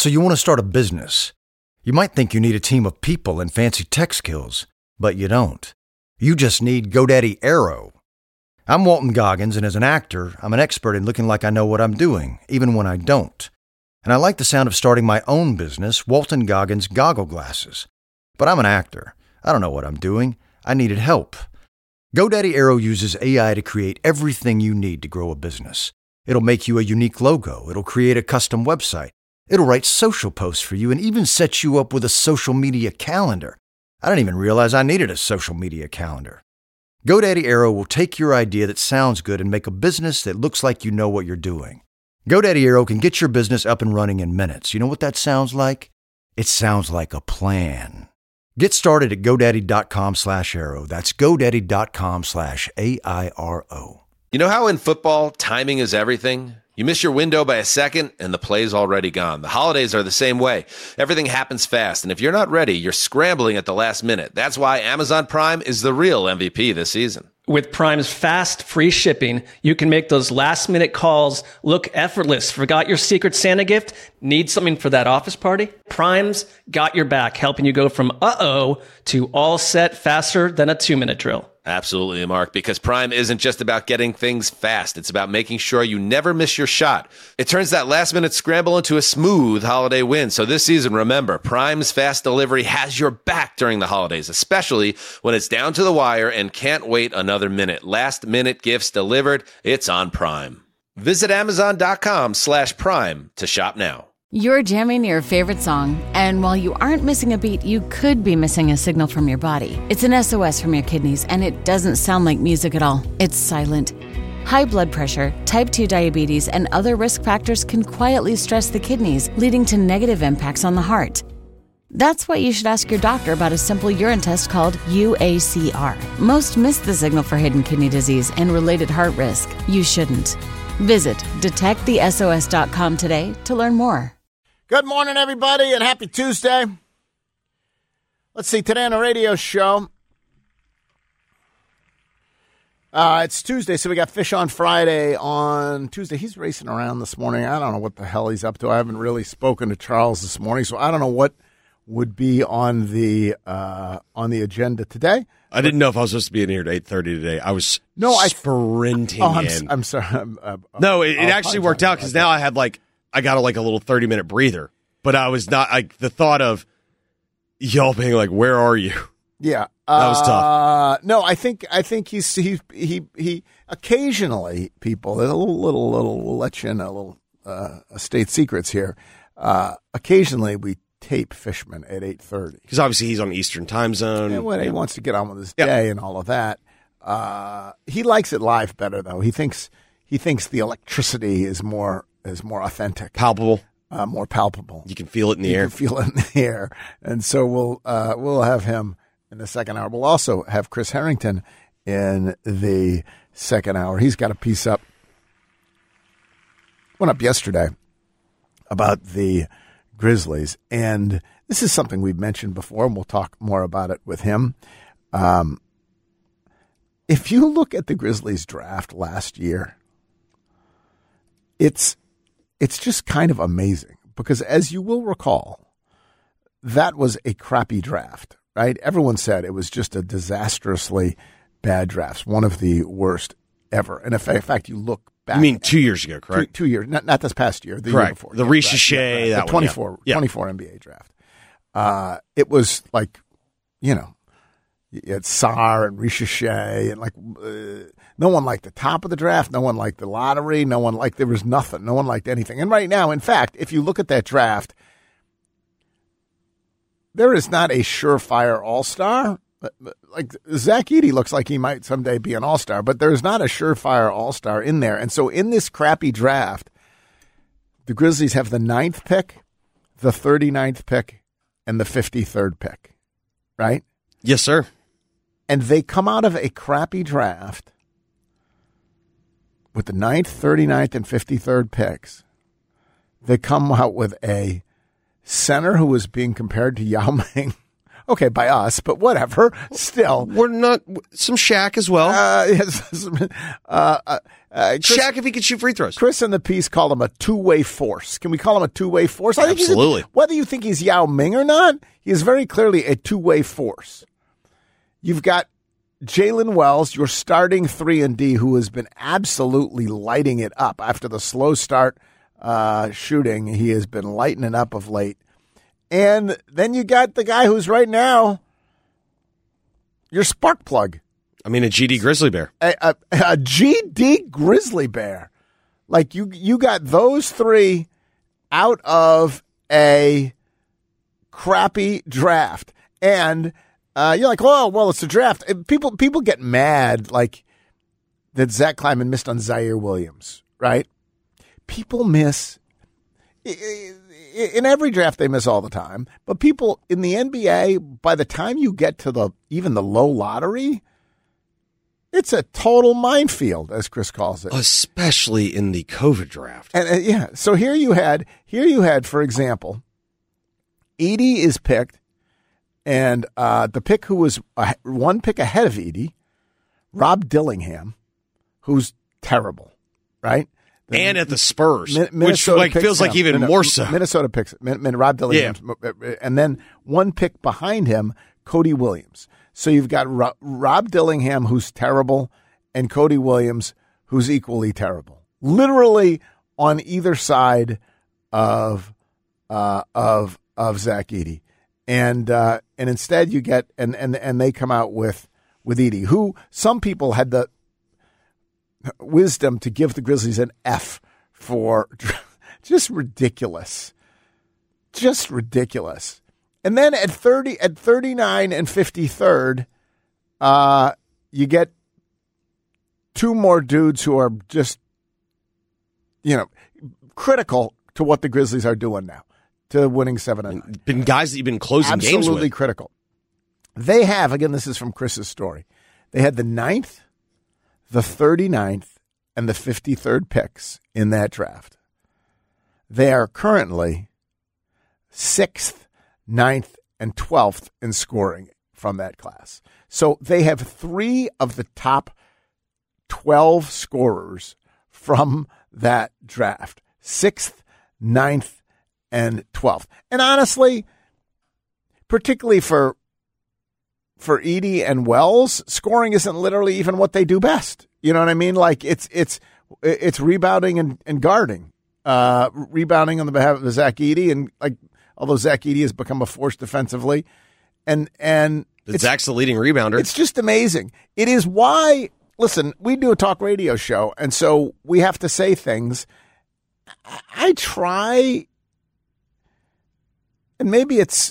So you want to start a business. You might think you need a team of people and fancy tech skills, but you don't. You just need GoDaddy Aero. I'm Walton Goggins, and as an actor, I'm an expert in looking like I know what I'm doing, even when I don't. And I like the sound of starting my own business, Walton Goggins Goggle Glasses. But I'm an actor. I don't know what I'm doing. I needed help. GoDaddy Aero uses AI to create everything you need to grow a business. It'll make you a unique logo. It'll create a custom website. It'll write social posts for you and even set you up with a social media calendar. I didn't even realize I needed a social media calendar. GoDaddy Aero will take your idea that sounds good and make a business that looks like you know what you're doing. GoDaddy Aero can get your business up and running in minutes. You know what that sounds like? It sounds like a plan. Get started at GoDaddy.com/Aero. That's GoDaddy.com/AIRO. You know how in football, timing is everything? You miss your window by a second, and the play's already gone. The holidays are the same way. Everything happens fast, and if you're not ready, you're scrambling at the last minute. That's why Amazon Prime is the real MVP this season. With Prime's fast, free shipping, you can make those last-minute calls look effortless. Forgot your Secret Santa gift? Need something for that office party? Prime's got your back, helping you go from uh-oh to all set faster than a 2-minute drill. Absolutely, Mark, because Prime isn't just about getting things fast. It's about making sure you never miss your shot. It turns that last-minute scramble into a smooth holiday win. So this season, remember, Prime's fast delivery has your back during the holidays, especially when it's down to the wire and can't wait another minute. Last-minute gifts delivered, it's on Prime. Visit Amazon.com/Prime to shop now. You're jamming your favorite song, and while you aren't missing a beat, you could be missing a signal from your body. It's an SOS from your kidneys, and it doesn't sound like music at all. It's silent. High blood pressure, type 2 diabetes, and other risk factors can quietly stress the kidneys, leading to negative impacts on the heart. That's why you should ask your doctor about a simple urine test called UACR. Most miss the signal for hidden kidney disease and related heart risk. You shouldn't. Visit detectthesos.com today to learn more. Good morning, everybody, and happy Tuesday. Let's see, today on the radio show, it's Tuesday, so we got Fish on Friday on Tuesday. He's racing around this morning. I don't know what the hell he's up to. I haven't really spoken to Charles this morning, so I don't know what would be on the agenda today. I didn't know if I was supposed to be in here at 8:30 today. I was sprinting in. I'm sorry. No, it actually worked out because now I got a little 30-minute breather, but I was not the thought of y'all being like, "Where are you?" Yeah, that was tough. No, I think he occasionally people a little let you in a little state secrets here. Occasionally we tape Fishman at 8:30 because obviously he's on Eastern time zone. And when he wants to get on with his day and all of that, he likes it live better though. He thinks the electricity is more authentic, palpable, more palpable. You can feel it in the air. You can feel it in the air, and so we'll have him in the second hour. We'll also have Chris Harrington in the second hour. He's got a piece up. Went up yesterday about the Grizzlies, and this is something we've mentioned before, and we'll talk more about it with him. If you look at the Grizzlies draft last year, it's just kind of amazing because, as you will recall, that was a crappy draft, right? Everyone said it was just a disastrously bad draft, one of the worst ever. And in fact, you look back. You mean 2 years ago, correct? 2 years, not this past year, the correct. Year before. The Risha Shea, that the one. 24 NBA draft. It was like, you had Sarr and Risha Shea, and no one liked the top of the draft, no one liked the lottery, there was nothing, no one liked anything. And right now, in fact, if you look at that draft, there is not a surefire all-star. Like Zach Edey looks like he might someday be an all-star, but there's not a surefire all-star in there. And so in this crappy draft, the Grizzlies have the 9th pick, the 39th pick, and the 53rd pick, right? Yes, sir. And they come out of a crappy draft with the 9th, 39th, and 53rd picks. They come out with a center who was being compared to Yao Ming, Okay, by us, but whatever. Still, we're not some Shaq as well. Shaq, if he could shoot free throws. Chris in the piece called him a two-way force. Can we call him a two-way force? I think absolutely. Whether you think he's Yao Ming or not, he is very clearly a two-way force. You've got Jalen Wells, your starting 3-and-D, who has been absolutely lighting it up after the slow start shooting. He has been lighting it up of late. And then you got the guy who's right now your spark plug. I mean, a GD Grizzly Bear. A GD Grizzly Bear. Like, you got those three out of a crappy draft. And you're like, well, it's a draft. People get mad, like, that Zach Kleiman missed on Zaire Williams, right? People miss. In every draft, they miss all the time. But people in the NBA, by the time you get to even the low lottery, it's a total minefield, as Chris calls it. Especially in the COVID draft. And yeah, so here you had, for example, Edey is picked, and the pick who was one pick ahead of Edey, Rob Dillingham, who's terrible, right? And at the Spurs, which feels like even more so. Minnesota picks Rob Dillingham, and then one pick behind him, Cody Williams. So you've got Rob Dillingham, who's terrible, and Cody Williams, who's equally terrible. Literally on either side of Zach Edey, and instead you get and they come out with Edey, who some people had the wisdom to give the Grizzlies an F for. Just ridiculous. And then at 39 and 53rd, you get two more dudes who are just, critical to what the Grizzlies are doing now, to winning 7-9. Been guys that you've been closing games with. Absolutely critical. They have, again, this is from Chris's story, they had the 9th, the 39th, and the 53rd picks in that draft. They are currently 6th, 9th, and 12th in scoring from that class. So they have 3 of the top 12 scorers from that draft. 6th, 9th, and 12th. And honestly, particularly for Edey and Wells, scoring isn't literally even what they do best. You know what I mean? Like it's rebounding and guarding. Rebounding on the behalf of Zach Edey, and although Zach Edey has become a force defensively, and Zach's the leading rebounder. It's just amazing. It is why, listen, we do a talk radio show, and so we have to say things. I try, and maybe it's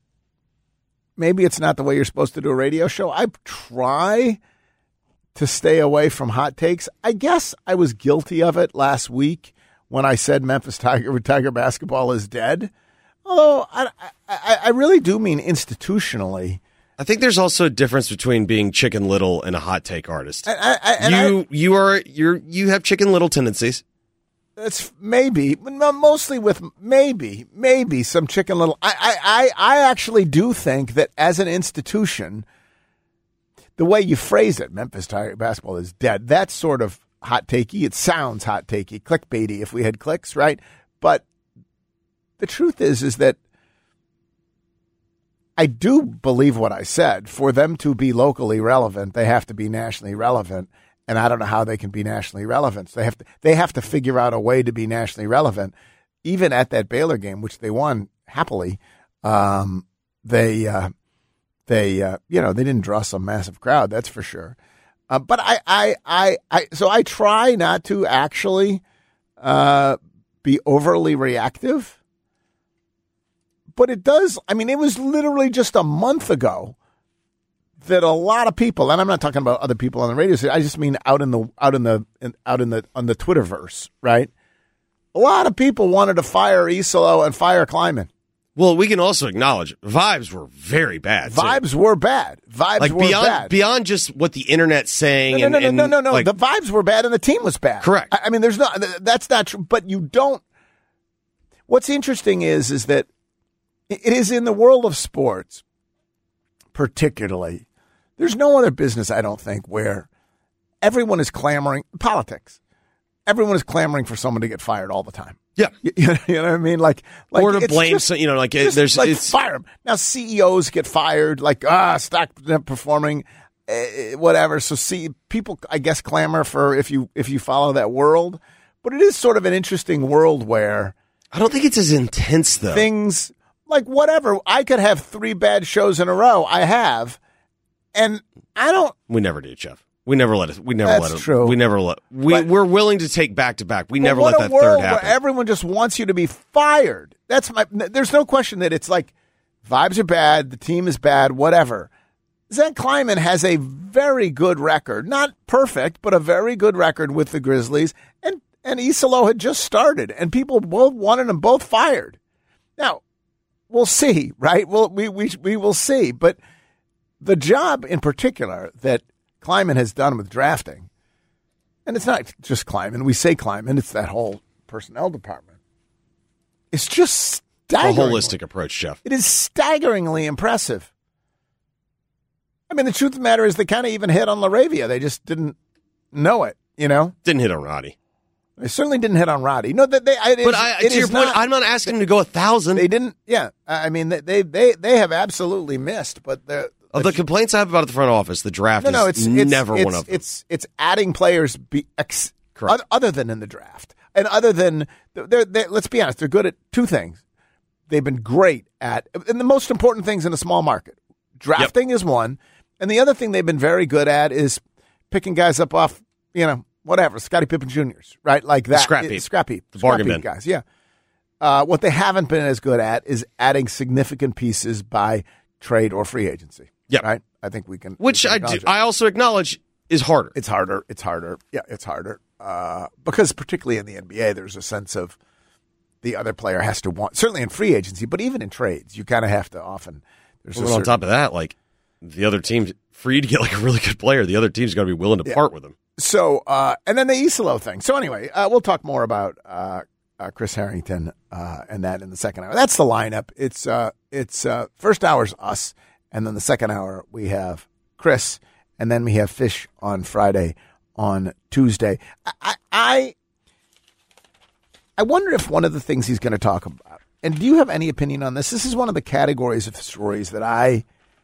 not the way you're supposed to do a radio show. I try to stay away from hot takes. I guess I was guilty of it last week when I said Memphis Tiger basketball is dead. Although I really do mean institutionally. I think there's also a difference between being Chicken Little and a hot take artist. You have Chicken Little tendencies. That's maybe, mostly with maybe some Chicken Little. I actually do think that as an institution, the way you phrase it, Memphis Tiger basketball is dead. That's sort of hot takey. It sounds hot takey, clickbaity if we had clicks, right? But the truth is that I do believe what I said. For them to be locally relevant, they have to be nationally relevant. And I don't know how they can be nationally relevant. So they have to figure out a way to be nationally relevant. Even at that Baylor game, which they won happily, they didn't draw some massive crowd, that's for sure. But so I try not to actually be overly reactive. But it does. I mean, it was literally just a month ago that a lot of people, and I'm not talking about other people on the radio station, I just mean on the Twitterverse, right? A lot of people wanted to fire Isolo and fire Kleiman. Well, we can also acknowledge vibes were very bad. Vibes were bad. Beyond just what the internet's saying. No. The vibes were bad and the team was bad. Correct. I mean, that's not true. But you don't. What's interesting is that it is in the world of sports. particularly, there's no other business, I don't think, where everyone is clamoring, politics, everyone is clamoring for someone to get fired all the time. Yeah. You know what I mean? Like or to blame, there's like fire them. Now CEOs get fired, like stock performing, whatever. So people, I guess, clamor for if you follow that world, but it is sort of an interesting world where I don't think it's as intense though. Things like whatever. I could have 3 bad shows in a row. I have, and I don't. We never do, Jeff. We never let it. That's true. We're willing to take back to back. We never let that third happen. Where everyone just wants you to be fired. There's no question that it's like vibes are bad, the team is bad, whatever. Zach Kleiman has a very good record, not perfect, but a very good record with the Grizzlies. And Isalo had just started, and people both wanted them both fired. Now we'll see, right? We will see, but the job in particular that Kleiman has done with drafting, and it's not just Kleiman. We say Kleiman, it's that whole personnel department. It's just staggering. A holistic approach, Jeff. It is staggeringly impressive. I mean, the truth of the matter is they kind of even hit on LaRavia. They just didn't know it, you know? Didn't hit on Roddy. They certainly didn't hit on Roddy. No, to your point, I'm not asking them to go 1,000. They didn't. Yeah, I mean, they have absolutely missed, but of the complaints I have about the front office, the draft is never one of them. It's adding players other than in the draft. And other than, let's be honest, they're good at 2 things. They've been great at, and the most important things in a small market. Drafting is one, and the other thing they've been very good at is picking guys up off, whatever, Scottie Pippen Jr.'s, right? Like that. Scrap heap. The bargain bin guys, yeah. What they haven't been as good at is adding significant pieces by trade or free agency. Yep. Right? I think we can. Which I also acknowledge is harder. It's harder. Yeah, it's harder. Because particularly in the NBA, there's a sense of the other player has to want, certainly in free agency, but even in trades, you kind of have to often. On top of that, like the other team, for you to get like a really good player, the other team's got to be willing to part with him. So, and then the Isalo thing. So anyway, we'll talk more about Chris Harrington and that in the second hour. That's the lineup. It's first hour's us. And then the second hour, we have Chris, and then we have Fish on Friday, on Tuesday. I wonder if one of the things he's going to talk about, and do you have any opinion on this? This is one of the categories of stories that I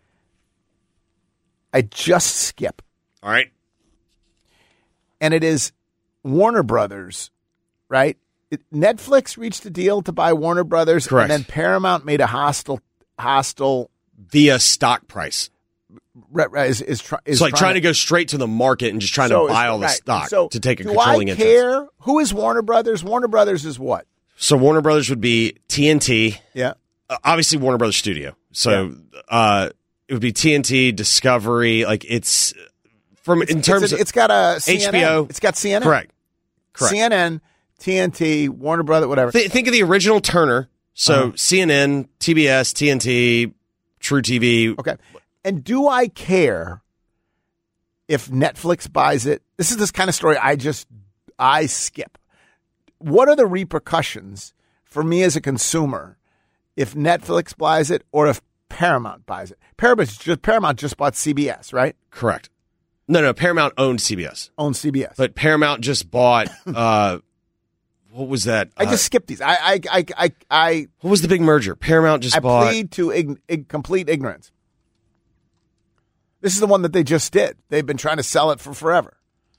just skip. All right. And it is Warner Brothers, right? Netflix reached a deal to buy Warner Brothers. Correct. And then Paramount made a hostile via stock price. Is trying to go straight to the market and just trying to buy all the stock to take a controlling interest. Do I care? Who is Warner Brothers? Warner Brothers is what? So Warner Brothers would be TNT. Yeah. Obviously Warner Brothers Studio. So it would be TNT, Discovery. Like it's got a CNN. HBO. It's got CNN. Correct. CNN, TNT, Warner Brothers, whatever. Think of the original Turner. So CNN, TBS, TNT, True TV. Okay. And do I care if Netflix buys it? This is this kind of story I skip. What are the repercussions for me as a consumer if Netflix buys it or if Paramount buys it? Paramount just bought CBS, right? Correct. No, Paramount owned CBS. But Paramount just bought what was that? I just skipped these. I what was the big merger? Paramount just bought. I plead to complete ignorance. This is the one that they just did. They've been trying to sell it for forever.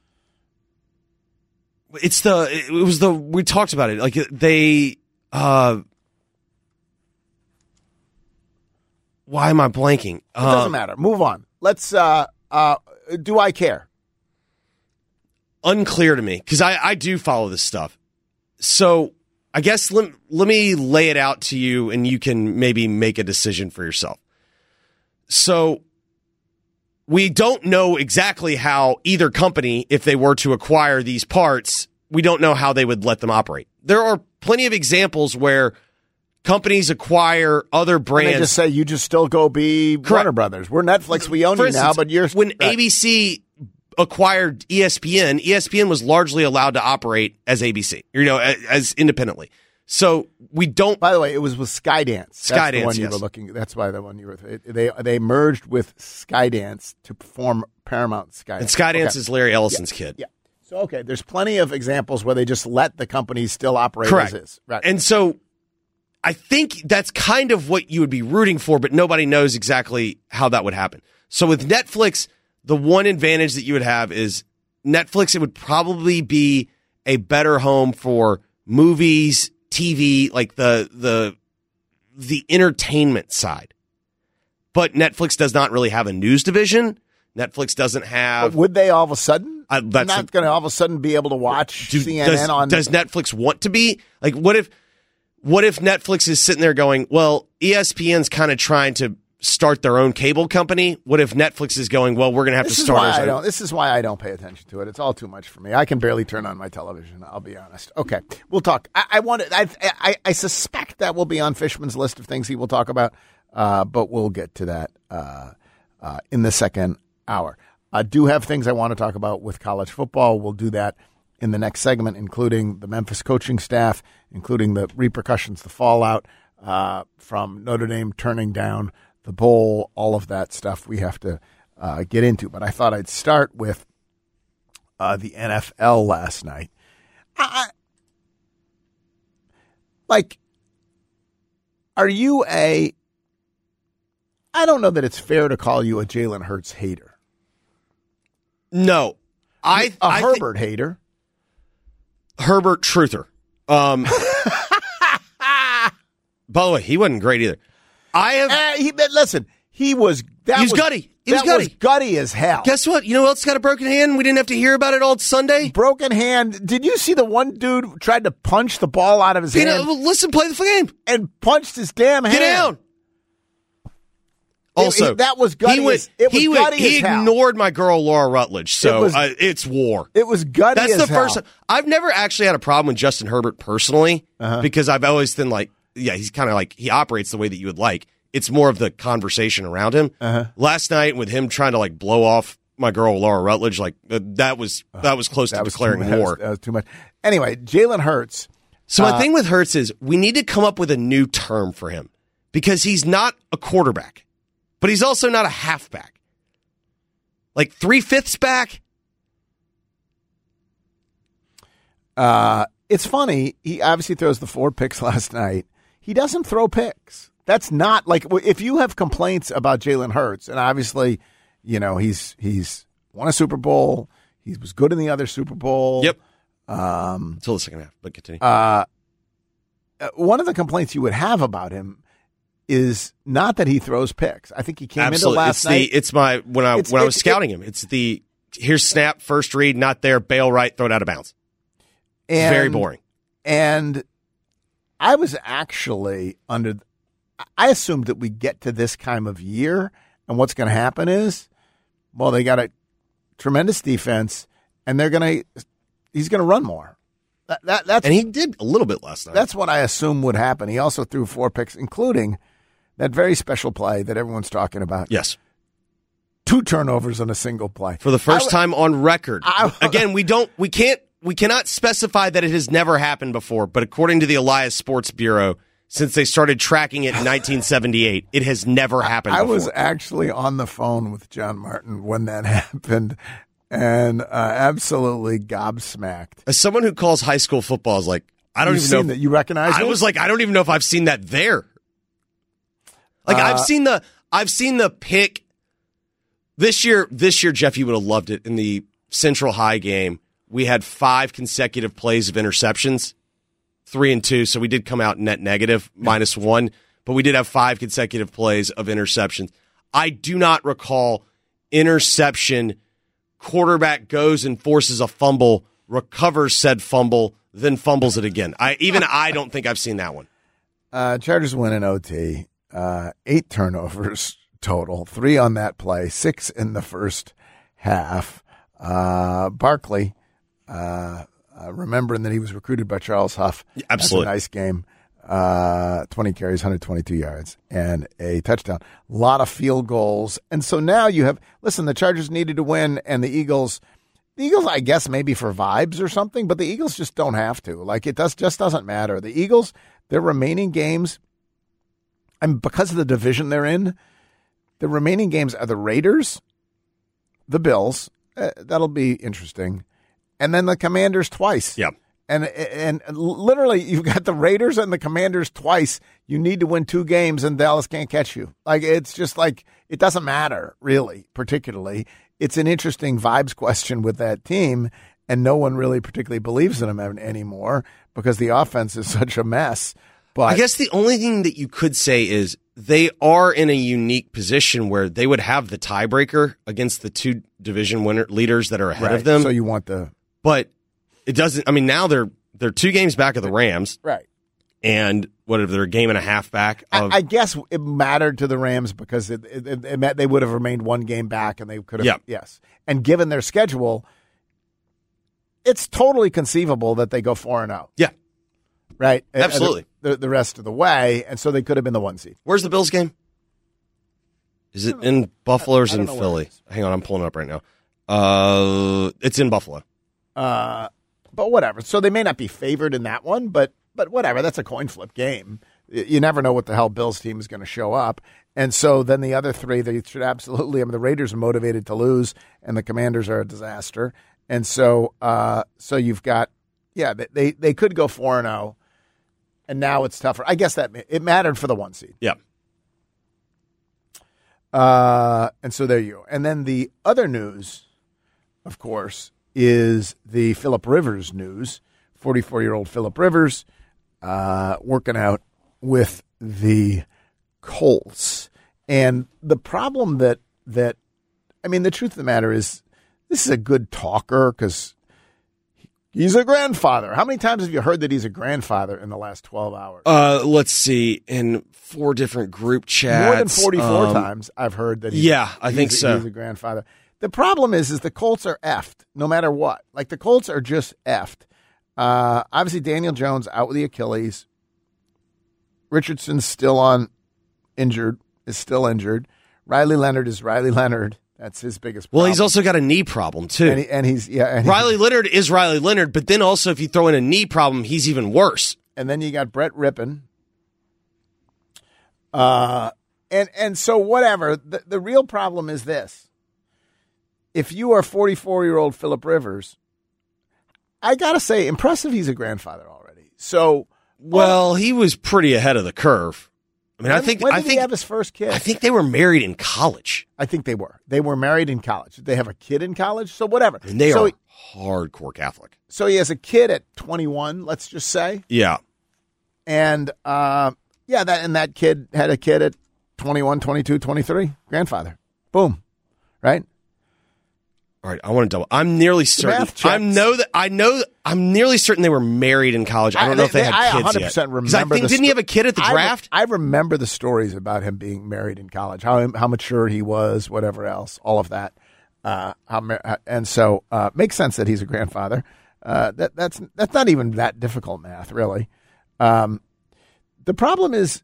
We talked about it. Like they, why am I blanking? It doesn't matter. Move on. Let's, do I care? Unclear to me because I do follow this stuff. So I guess let me lay it out to you and you can maybe make a decision for yourself. So we don't know exactly how either company, if they were to acquire these parts, we don't know how they would let them operate. There are plenty of examples where companies acquire other brands. And they just say, you just still go be Warner Brothers. We're Netflix. We own you now, but you're... When ABC acquired ESPN was largely allowed to operate as ABC, as independently. So we don't. By the way, it was with Skydance. That's Skydance, the one you yes. were looking. That's why the one you were. They merged with Skydance to form Paramount Skydance. And Skydance is Larry Ellison's kid. Yeah. So okay, there's plenty of examples where they just let the companies still operate Correct. as is. Right. And so I think that's kind of what you would be rooting for, but nobody knows exactly how that would happen. So with Netflix, the one advantage that you would have is Netflix. It would probably be a better home for movies, TV, like the entertainment side. But Netflix does not really have a news division. Netflix doesn't have. But would they all of a sudden? That's not going to all of a sudden be able to watch CNN on. Does Netflix want to be like? What if Netflix is sitting there going, well, ESPN's kind of trying to start their own cable company? What if Netflix is going, well, we're going to have to start our own? This is why I don't pay attention to it. It's all too much for me. I can barely turn on my television. I'll be honest. Okay, we'll talk. I suspect that will be on Fishman's list of things he will talk about, but we'll get to that in the second hour. I do have things I want to talk about with college football. We'll do that in the next segment, including the Memphis coaching staff, including the repercussions, the fallout from Notre Dame turning down the bowl, all of that stuff we have to get into. But I thought I'd start with the NFL last night. Are you I don't know that it's fair to call you a Jalen Hurts hater. No. I Herbert hater. Herbert truther. By the way, he wasn't great either. Listen, he was gutty. He was gutty as hell. Guess what? You know who else got a broken hand? We didn't have to hear about it all Sunday. Broken hand. Did you see the one dude tried to punch the ball out of his hand? Listen, play the game. And punched his damn hand. Get down. Also, that was gutty. He ignored my girl Laura Rutledge, so it's war. It was gutty. That's the first time. I've never actually had a problem with Justin Herbert personally, because I've always been like, yeah, he's kind of like, he operates the way that you would like. It's more of the conversation around him. Last night with him trying to like blow off my girl Laura Rutledge, like that was close to declaring war. That was too much. Anyway, Jalen Hurts. So my thing with Hurts is we need to come up with a new term for him, because he's not a quarterback. But he's also not a halfback. Like 3/5 back. It's funny. He obviously throws the 4 picks last night. He doesn't throw picks. That's not like, if you have complaints about Jalen Hurts, and obviously, you know, he's won a Super Bowl. He was good in the other Super Bowl. Yep. Until the second half, but continue. One of the complaints you would have about him is not that he throws picks. I think he came into last night. When I was scouting him, it's the here's snap, first read, not there, bail right, throw it out of bounds. It's very boring. And I was actually I assumed that we get to this time of year, and what's going to happen is, well, they got a tremendous defense, and he's going to run more. And he did a little bit last night. That's what I assumed would happen. He also threw 4 picks, including that very special play that everyone's talking about. Yes. 2 turnovers on a single play. For the first time on record. Again, we cannot specify that it has never happened before, but according to the Elias Sports Bureau, since they started tracking it in 1978, it has never happened before. I was actually on the phone with John Martin when that happened, and absolutely gobsmacked. As someone who calls high school football, is like, I don't even know that you recognize it. I was like, I don't even know if I've seen that there. Like I've seen the pick this year, Jeff, you would have loved it. In the Central High game, we had 5 consecutive plays of interceptions, 3 and 2. So we did come out net negative, -1, but we did have 5 consecutive plays of interceptions. I do not recall interception, quarterback goes and forces a fumble, recovers said fumble, then fumbles it again. I don't think I've seen that one. Chargers win in OT. 8 turnovers total, 3 on that play, 6 in the first half. Barkley, remembering that he was recruited by Charles Huff. Absolutely. That's a nice game. 20 carries, 122 yards, and a touchdown. A lot of field goals. And so now you have, the Chargers needed to win, and the Eagles, The Eagles, I guess, maybe for vibes or something, but the Eagles just don't have to. Like, it just doesn't matter. The Eagles, their remaining games, and because of the division they're in, the remaining games are the Raiders, the Bills. That'll be interesting. And then the Commanders twice. Yeah. And literally, you've got the Raiders and the Commanders twice. You need to win 2 games, and Dallas can't catch you. Like, it's just like, it doesn't matter, really, particularly. It's an interesting vibes question with that team, and no one really particularly believes in them anymore because the offense is such a mess. But I guess the only thing that you could say is they are in a unique position where they would have the tiebreaker against the 2 division leaders that are ahead of them. So you want but it doesn't. I mean, now they're 2 games back of the Rams, right? And whatever, they're a game and a half back. I guess it mattered to the Rams because it meant they would have remained 1 game back, and they could have. Yes, and given their schedule, it's totally conceivable that they go 4-0. Yeah, right. Absolutely. The rest of the way, and so they could have been the 1 seed. Where's the Bills game? Is it in Buffalo or is it in Philly? Hang on, I'm pulling it up right now. It's in Buffalo. But whatever. So they may not be favored in that one, but whatever. That's a coin flip game. You never know what the hell Bills team is going to show up. And so then the other 3, they should absolutely. I mean, the Raiders are motivated to lose, and the Commanders are a disaster. And so, so you've got, they could go 4-0. And now it's tougher. I guess that it mattered for the 1 seed. Yeah. And so there you go. And then the other news, of course, is the Phillip Rivers news. 44-year-old Phillip Rivers working out with the Colts. And the problem that I mean, the truth of the matter is this is a good talker because he's a grandfather. How many times have you heard that he's a grandfather in the last 12 hours? Let's see. In 4 different group chats. More than 44 times I've heard that I think so. He's a grandfather. The problem is the Colts are effed no matter what. Like, the Colts are just effed. Obviously, Daniel Jones out with the Achilles. Richardson's still injured. Riley Leonard is Riley Leonard. That's his biggest problem. Well, he's also got a knee problem, too. And Riley Leonard is Riley Leonard, but then also if you throw in a knee problem, he's even worse. And then you got Brett Rippon. And so whatever. The real problem is this. If you are 44-year-old Phillip Rivers, I got to say, impressive he's a grandfather already. So, well, he was pretty ahead of the curve. I mean, when did he have his first kid? I think they were married in college. I think they were. They were married in college. Did they have a kid in college? So whatever. And they are hardcore Catholic. So he has a kid at 21, let's just say. Yeah. And, that kid had a kid at 21, 22, 23. Grandfather. Boom. Right? All right, I want to double. I'm nearly certain. I'm nearly certain they were married in college. I don't know if they had kids yet. 100% remember. Didn't he have a kid at the draft? I remember the stories about him being married in college, how mature he was, whatever else, all of that. And so makes sense that he's a grandfather. That's not even that difficult math, really. The problem is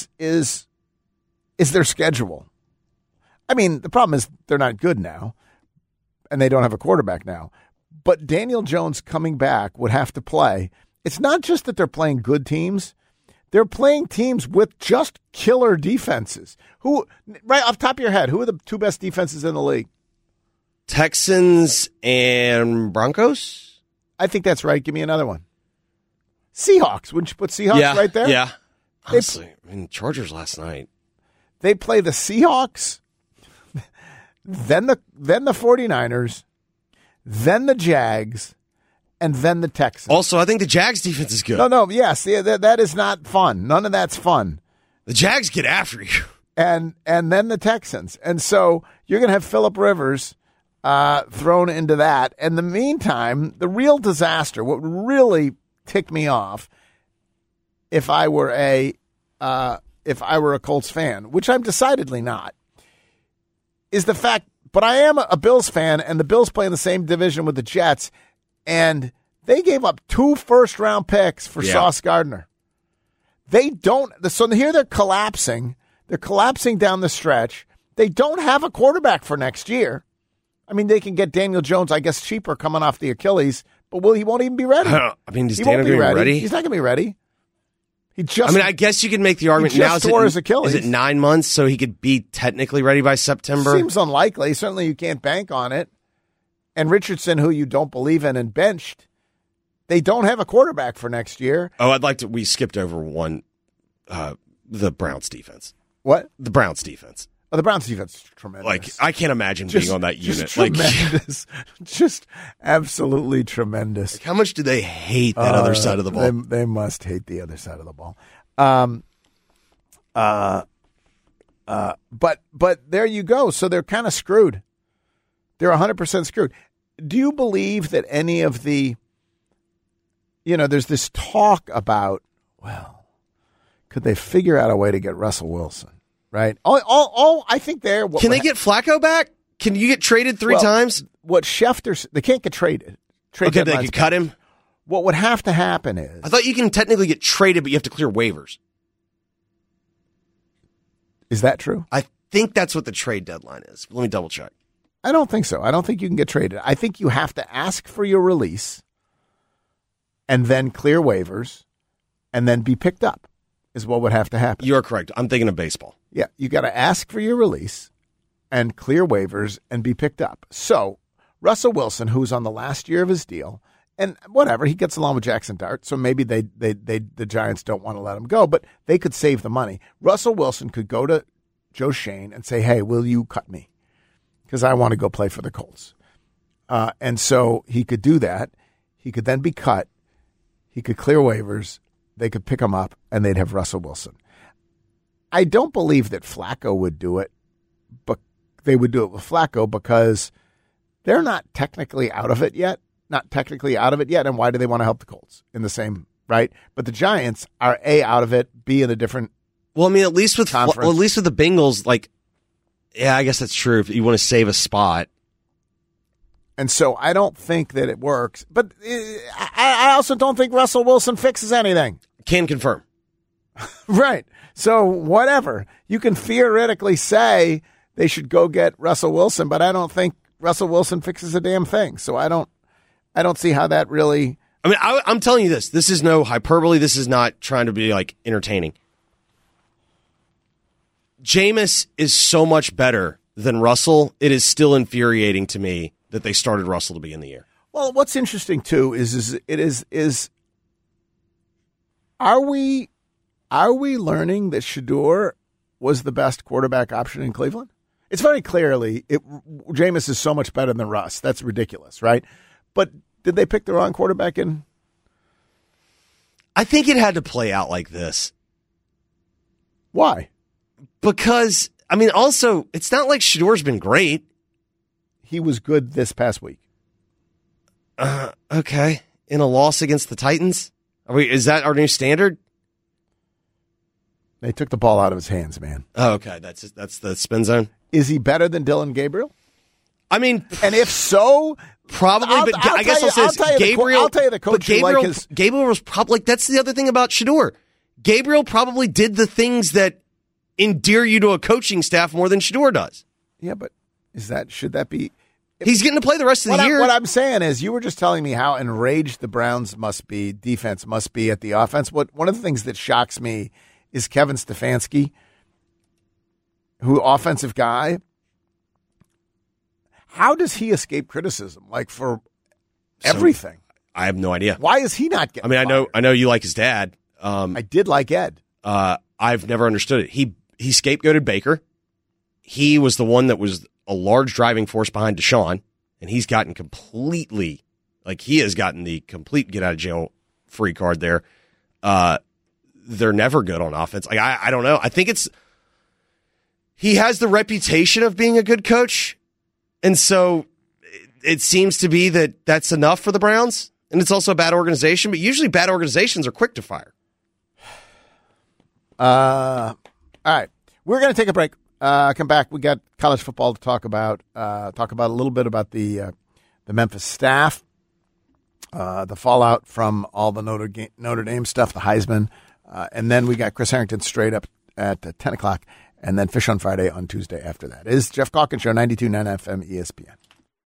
their schedule. I mean, the problem is they're not good now. And they don't have a quarterback now. But Daniel Jones coming back would have to play. It's not just that they're playing good teams. They're playing teams with just killer defenses. Who, right off the top of your head, who are the 2 best defenses in the league? Texans and Broncos? I think that's right. Give me another one. Seahawks. Wouldn't you put Seahawks right there? Yeah. Honestly, Chargers last night. They play the Seahawks, then the 49ers, then the Jags, and then the Texans. Also, I think the Jags defense is good. Yes, that is not fun. None of that's fun. The Jags get after you. And then the Texans. And so you're going to have Phillip Rivers thrown into that. In the meantime, the real disaster, what would really tick me off if I were a Colts fan, which I'm decidedly not, is the fact, but I am a Bills fan, and the Bills play in the same division with the Jets, and they gave up 2 first-round picks for Sauce Gardner. They don't, so here they're collapsing. They're collapsing down the stretch. They don't have a quarterback for next year. I mean, they can get Daniel Jones, I guess, cheaper coming off the Achilles, but he won't even be ready. I mean, is He Daniel won't be Jones ready? He's not going to be ready. He just. I mean, I guess you could make the argument now. Tore his Achilles. Is it 9 months so he could be technically ready by September? Seems unlikely. Certainly, you can't bank on it. And Richardson, who you don't believe in and benched, they don't have a quarterback for next year. Oh, we skipped over one, the Browns defense. What? The Browns defense. Oh, the Browns defense is tremendous. Like, I can't imagine being on that unit. Just tremendous. Just absolutely tremendous. How much do they hate that other side of the ball? They must hate the other side of the ball. But there you go. So they're kind of screwed. They're 100% screwed. Do you believe that any of the, there's this talk about, well, could they figure out a way to get Russell Wilson? Right. All I think Can they get Flacco back? Can you get traded three times? What Schefter, they can't get traded. Okay, they could cut him. What would have to happen is, I thought you can technically get traded, but you have to clear waivers. Is that true? I think that's what the trade deadline is. Let me double check. I don't think so. I don't think you can get traded. I think you have to ask for your release and then clear waivers and then be picked up is what would have to happen. You're correct. I'm thinking of baseball. Yeah, you got to ask for your release and clear waivers and be picked up. So Russell Wilson, who's on the last year of his deal, and whatever, he gets along with Jackson Dart, so maybe the Giants don't want to let him go, but they could save the money. Russell Wilson could go to Joe Schoen and say, hey, will you cut me? Because I want to go play for the Colts. And so he could do that. He could then be cut. He could clear waivers. They could pick him up, and they'd have Russell Wilson. I don't believe that Flacco would do it, but they would do it with Flacco because they're not technically out of it yet. And why do they want to help the Colts in the same, right? But the Giants are A, out of it, B, in a different Well, I mean, at least with the Bengals, like, yeah, I guess that's true. If you want to save a spot. And so I don't think that it works. But I also don't think Russell Wilson fixes anything. Can confirm. Right. So whatever. You can theoretically say they should go get Russell Wilson, but I don't think Russell Wilson fixes a damn thing. So I don't see how that really. I mean, I'm telling you this. This is no hyperbole. This is not trying to be like entertaining. Jameis is so much better than Russell. It is still infuriating to me that they started Russell to begin the year. Well, what's interesting too is are we learning that Shedeur was the best quarterback option in Cleveland? It's very clearly Jameis is so much better than Russ. That's ridiculous, right? But did they pick the wrong quarterback in? I think it had to play out like this. Why? Because, I mean, also, it's not like Shedeur's been great. He was good this past week. Okay. In a loss against the Titans? Is that our new standard? They took the ball out of his hands, man. Oh, okay. That's the spin zone. Is he better than Dylan Gabriel? I mean, and if so, probably. But I guess I'll say this. Gabriel. I'll tell you the coach. Gabriel was probably like, that's the other thing about Shedeur. Gabriel probably did the things that endear you to a coaching staff more than Shedeur does. Yeah, but should that be? He's getting to play the rest of the year. What I'm saying is, you were just telling me how enraged the Browns defense must be at the offense. One of the things that shocks me is Kevin Stefanski, who offensive guy. How does he escape criticism? Like for everything. I have no idea. Why is he not getting? I mean, I know you like his dad. I did like Ed. I've never understood it. He scapegoated Baker. He was the one that was a large driving force behind Deshaun, and he's gotten completely, like he has gotten the complete get out of jail free card there. They're never good on offense. Like I don't know. I think he has the reputation of being a good coach, and so it seems to be that that's enough for the Browns. And it's also a bad organization, but usually bad organizations are quick to fire. All right, we're going to take a break. Come back. We got college football to talk about. Talk about a little bit about the Memphis staff, the fallout from all the Notre Dame stuff, the Heisman, and then we got Chris Harrington straight up at 10 o'clock, and then Fish on Friday on Tuesday after that. It is Jeff Calkins Show, 92.9 FM ESPN.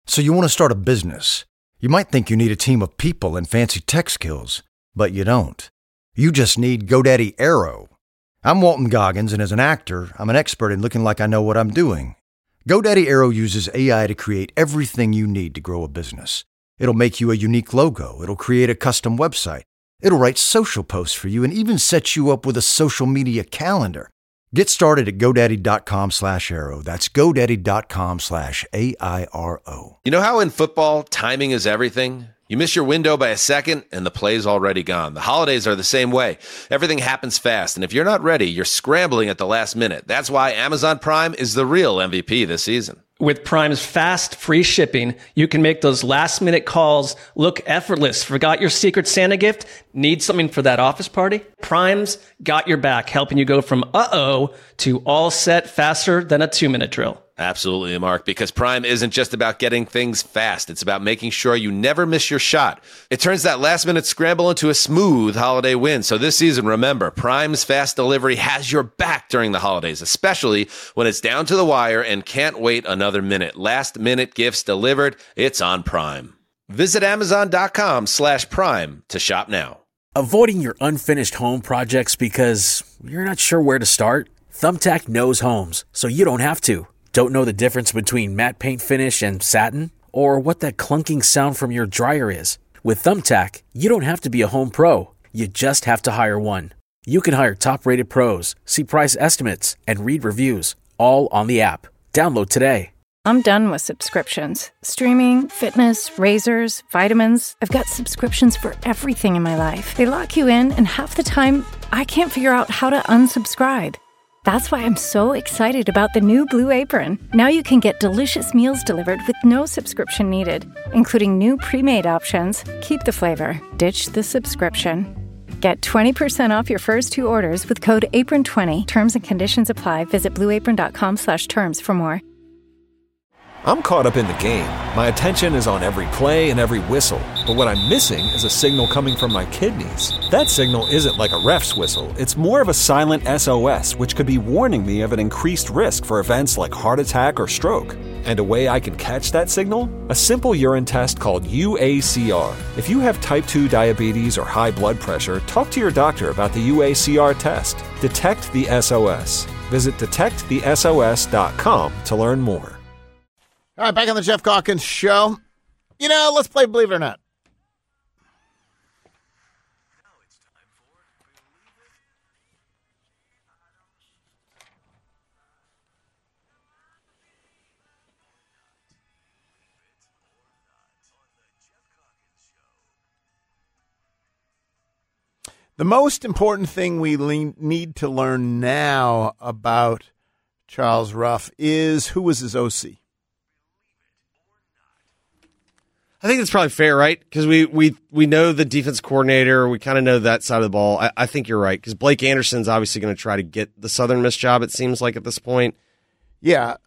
So you want to start a business. You might think you need a team of people and fancy tech skills, but you don't. You just need GoDaddy Aero. I'm Walton Goggins, and as an actor, I'm an expert in looking like I know what I'm doing. GoDaddy Aero uses AI to create everything you need to grow a business. It'll make you a unique logo. It'll create a custom website. It'll write social posts for you and even set you up with a social media calendar. Get started at GoDaddy.com/Aero. That's GoDaddy.com/AIRO. You know how in football, timing is everything? You miss your window by a second, and the play's already gone. The holidays are the same way. Everything happens fast, and if you're not ready, you're scrambling at the last minute. That's why Amazon Prime is the real MVP this season. With Prime's fast, free shipping, you can make those last-minute calls look effortless. Forgot your Secret Santa gift? Need something for that office party? Prime's got your back, helping you go from uh-oh to all set faster than a 2-minute drill. Absolutely, Mark, because Prime isn't just about getting things fast. It's about making sure you never miss your shot. It turns that last-minute scramble into a smooth holiday win. So this season, remember, Prime's fast delivery has your back during the holidays, especially when it's down to the wire and can't wait another minute. Last-minute gifts delivered. It's on Prime. Visit Amazon.com/Prime to shop now. Avoiding your unfinished home projects because you're not sure where to start? Thumbtack knows homes, so you don't have to. Don't know the difference between matte paint finish and satin? Or what that clunking sound from your dryer is? With Thumbtack, you don't have to be a home pro. You just have to hire one. You can hire top-rated pros, see price estimates, and read reviews, all on the app. Download today. I'm done with subscriptions. Streaming, fitness, razors, vitamins. I've got subscriptions for everything in my life. They lock you in, and half the time, I can't figure out how to unsubscribe. That's why I'm so excited about the new Blue Apron. Now you can get delicious meals delivered with no subscription needed, including new pre-made options. Keep the flavor, ditch the subscription. Get 20% off your first 2 orders with code APRON20. Terms and conditions apply. Visit blueapron.com/terms for more. I'm caught up in the game. My attention is on every play and every whistle. But what I'm missing is a signal coming from my kidneys. That signal isn't like a ref's whistle. It's more of a silent SOS, which could be warning me of an increased risk for events like heart attack or stroke. And a way I can catch that signal? A simple urine test called UACR. If you have type 2 diabetes or high blood pressure, talk to your doctor about the UACR test. Detect the SOS. Visit detectthesos.com to learn more. All right, back on the Jeff Calkins Show. Let's play Believe It or Not. The most important thing we need to learn now about Charles Ruff is who was his OC. I think that's probably fair, right? Because we know the defense coordinator. We kind of know that side of the ball. I think you're right, because Blake Anderson's obviously going to try to get the Southern Miss job, it seems like, at this point. Yeah.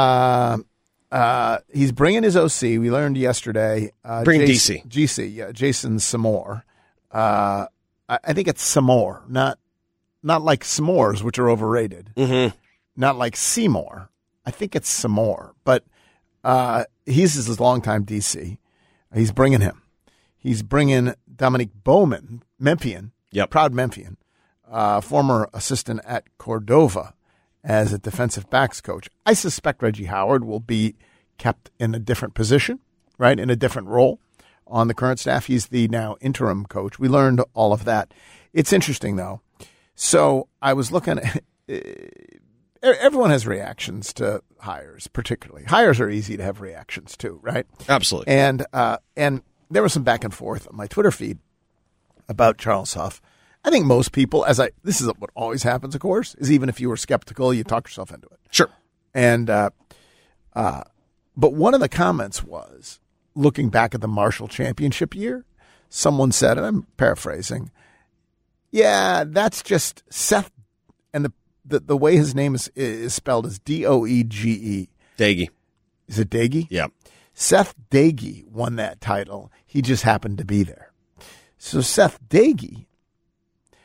He's bringing his OC. We learned yesterday. Bring DC. GC, yeah, Jason Samore. I think it's Samore, not like s'mores, which are overrated. Mm-hmm. Not like Seymour. I think it's Samore. But he's his longtime DC. He's bringing him. He's bringing Dominique Bowman, Memphian, proud Memphian, former assistant at Cordova as a defensive backs coach. I suspect Reggie Howard will be kept in a different position, right, in a different role on the current staff. He's the now interim coach. We learned all of that. It's interesting, though. So I was looking at everyone has reactions to hires, particularly. Hires are easy to have reactions to, right? Absolutely. And there was some back and forth on my Twitter feed about Charles Huff. I think most people, this is what always happens, of course, is even if you were skeptical, you talk yourself into it. Sure. And but one of the comments was, looking back at the Marshall Championship year, someone said, and I'm paraphrasing, yeah, that's just Seth, and the way his name is spelled is Doege. Doege. Is it Doege? Yeah. Seth Doege won that title. He just happened to be there. So Seth Doege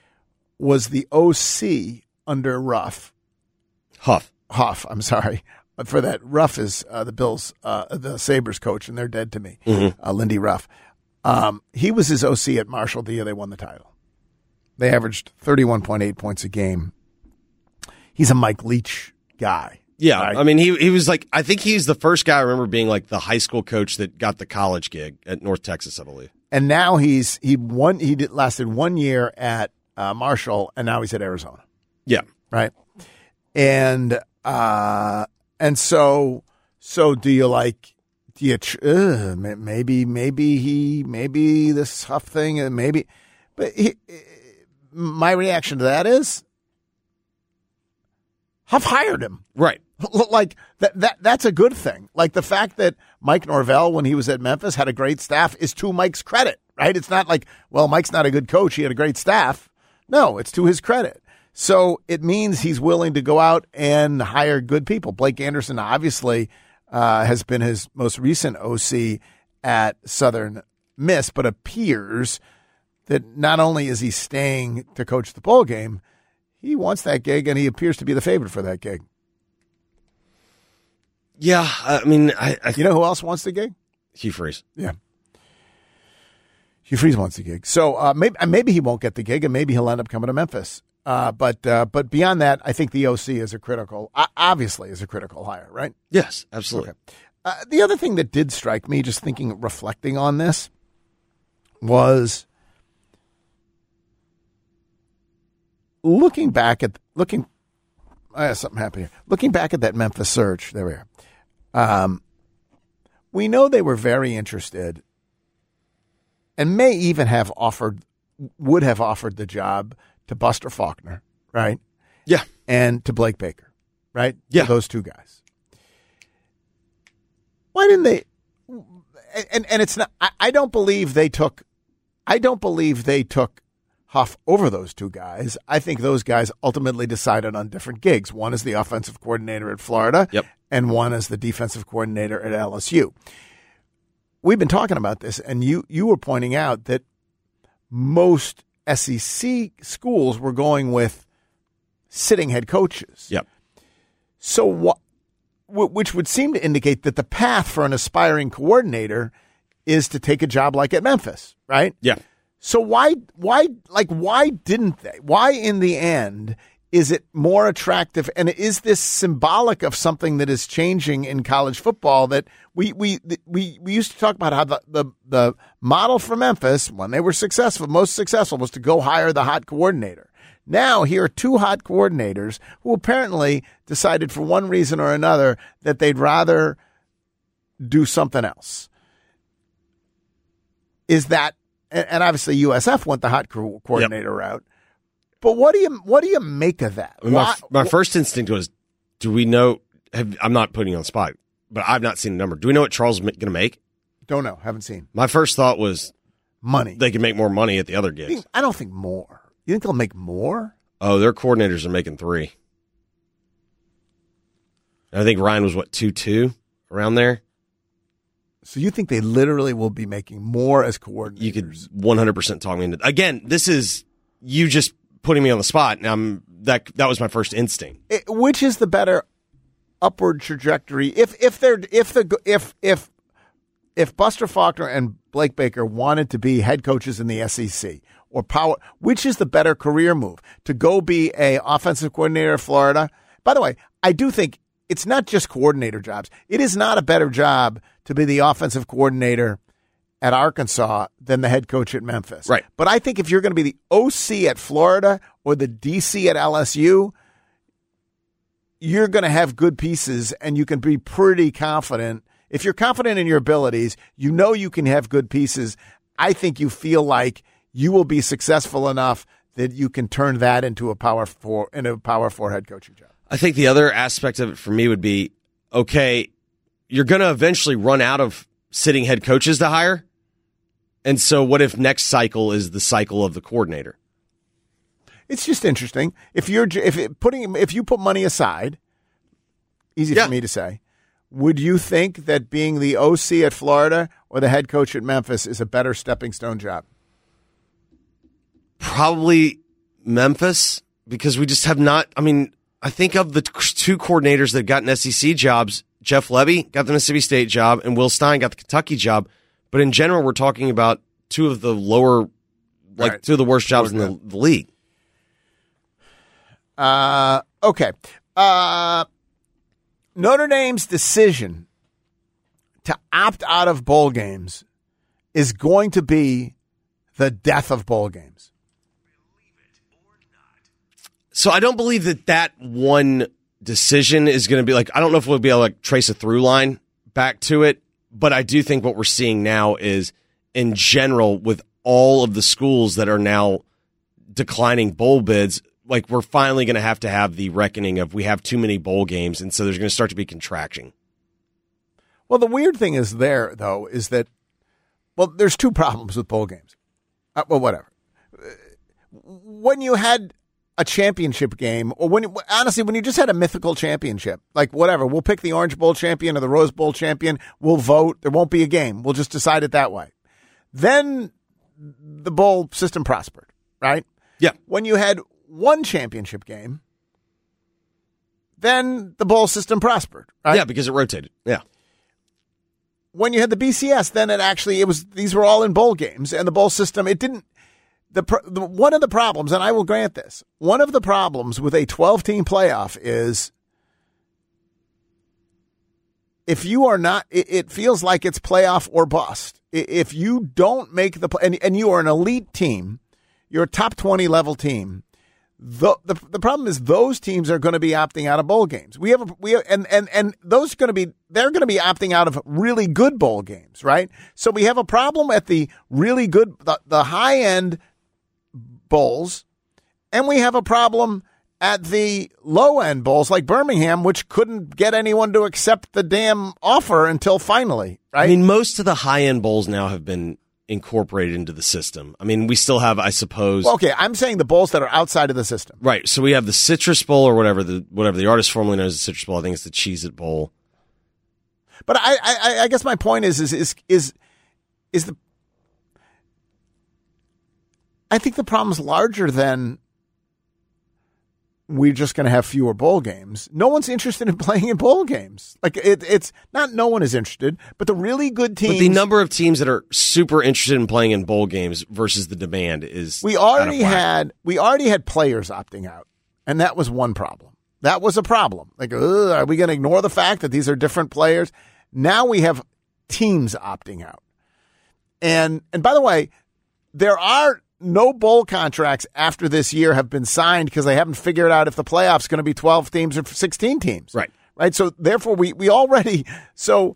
was the OC under Huff, I'm sorry, for that. Ruff is the Bills, the Sabres coach, and they're dead to me. Lindy Ruff. He was his OC at Marshall the year they won the title. They averaged 31.8 points a game. He's a Mike Leach guy. Yeah, right? I mean, he was like, I think he's the first guy I remember being like the high school coach that got the college gig at North Texas, I believe. And now he lasted 1 year at Marshall, and now he's at Arizona. Yeah, right. And so do you like? Do you maybe this Huff thing maybe? But my reaction to that is Huff hired him. Right. Like that's a good thing. Like the fact that Mike Norvell, when he was at Memphis, had a great staff is to Mike's credit, right? It's not like, well, Mike's not a good coach. He had a great staff. No, it's to his credit. So it means he's willing to go out and hire good people. Blake Anderson obviously has been his most recent OC at Southern Miss, but appears that not only is he staying to coach the bowl game, he wants that gig, and he appears to be the favorite for that gig. Yeah, I mean, you know who else wants the gig? Hugh Freeze. Yeah, Hugh Freeze wants the gig. So maybe he won't get the gig, and maybe he'll end up coming to Memphis. But beyond that, I think the OC is a critical hire, right? Yes, absolutely. Okay. The other thing that did strike me, just reflecting on this, was looking back at something happened here. Looking back at that Memphis search, there we are. We know they were very interested, and may even would have offered the job to Buster Faulkner, right? Yeah, and to Blake Baker, right? Yeah, those two guys. Why didn't they? And it's not. I don't believe they took Huff over those two guys. I think those guys ultimately decided on different gigs. One is the offensive coordinator at Florida, and one is the defensive coordinator at LSU. We've been talking about this, and you were pointing out that most SEC schools were going with sitting head coaches. Yep. So which would seem to indicate that the path for an aspiring coordinator is to take a job like at Memphis, right? Yeah. So why didn't they? Why in the end is it more attractive? And is this symbolic of something that is changing in college football? That we used to talk about how the model for Memphis, when they were most successful, was to go hire the hot coordinator. Now here are two hot coordinators who apparently decided for one reason or another that they'd rather do something else. Is that? And obviously USF went the hot coordinator route. But what do you make of that? I mean, my first instinct was, do we know? I'm not putting you on the spot, but I've not seen a number. Do we know what Charles is going to make? Don't know. Haven't seen. My first thought was money. They can make more money at the other gigs. I don't think more. You think they'll make more? Oh, their coordinators are making 3. I think Ryan was 2.2 around there. So you think they literally will be making more as coordinators? You could 100% talk me into. Again, this is you just putting me on the spot. And that was my first instinct. Which is the better upward trajectory? If Buster Faulkner and Blake Baker wanted to be head coaches in the SEC or power, which is the better career move? To go be a offensive coordinator at Florida? By the way, I do think it's not just coordinator jobs. It is not a better job to be the offensive coordinator at Arkansas than the head coach at Memphis. Right. But I think if you're going to be the OC at Florida or the DC at LSU, you're going to have good pieces and you can be pretty confident. If you're confident in your abilities, you know you can have good pieces. I think you feel like you will be successful enough that you can turn that into a Power 4 head coaching job. I think the other aspect of it for me would be, okay, you're going to eventually run out of sitting head coaches to hire. And so what if next cycle is the cycle of the coordinator? It's just interesting. If you put money aside, easy for me to say, would you think that being the OC at Florida or the head coach at Memphis is a better stepping stone job? Probably Memphis, because we just have not, I mean, I think of the two coordinators that got SEC jobs, Jeff Lebby got the Mississippi State job and Will Stein got the Kentucky job. But in general, we're talking about two of the lower, two of the worst jobs in the league. Okay. Notre Dame's decision to opt out of bowl games is going to be the death of bowl games. So I don't believe that one decision is going to be I don't know if we'll be able to trace a through line back to it, but I do think what we're seeing now is, in general, with all of the schools that are now declining bowl bids, we're finally going to have the reckoning of we have too many bowl games, and so there's going to start to be contraction. Well, the weird thing is that, there's two problems with bowl games. Whatever. When you had a championship game, or when you just had a mythical championship, whatever, we'll pick the Orange Bowl champion or the Rose Bowl champion, we'll vote, there won't be a game, we'll just decide it that way. Then the bowl system prospered, right? Yeah. When you had one championship game, then the bowl system prospered, right? Yeah, because it rotated. Yeah. When you had the BCS, then these were all in bowl games, and the bowl system, it didn't. One of the problems, and I will grant this, one of the problems with a 12-team playoff is if you are not, it feels like it's playoff or bust. If you don't make and you are an elite team, you're a top 20 level team. The problem is those teams are going to be opting out of bowl games. They're going to be opting out of really good bowl games, right? So we have a problem at the really good, the high end bowls, and we have a problem at the low end bowls like Birmingham, which couldn't get anyone to accept the damn offer until finally, right? I mean, most of the high end bowls now have been incorporated into the system. I mean, we still have, I suppose. Well, okay, I'm saying the bowls that are outside of the system. Right. So we have the Citrus Bowl or whatever the artist formerly knows as the Citrus Bowl. I think it's the Cheez-It Bowl. But I guess my point is the. I think the problem's larger than we're just going to have fewer bowl games. No one's interested in playing in bowl games. It's not no one is interested, but the really good teams. But the number of teams that are super interested in playing in bowl games versus the demand is. We already had players opting out, and that was one problem. That was a problem. Are we going to ignore the fact that these are different players? Now we have teams opting out, and by the way, there are. No bowl contracts after this year have been signed because they haven't figured out if the playoff's going to be 12 teams or 16 teams. Right. So therefore we already, take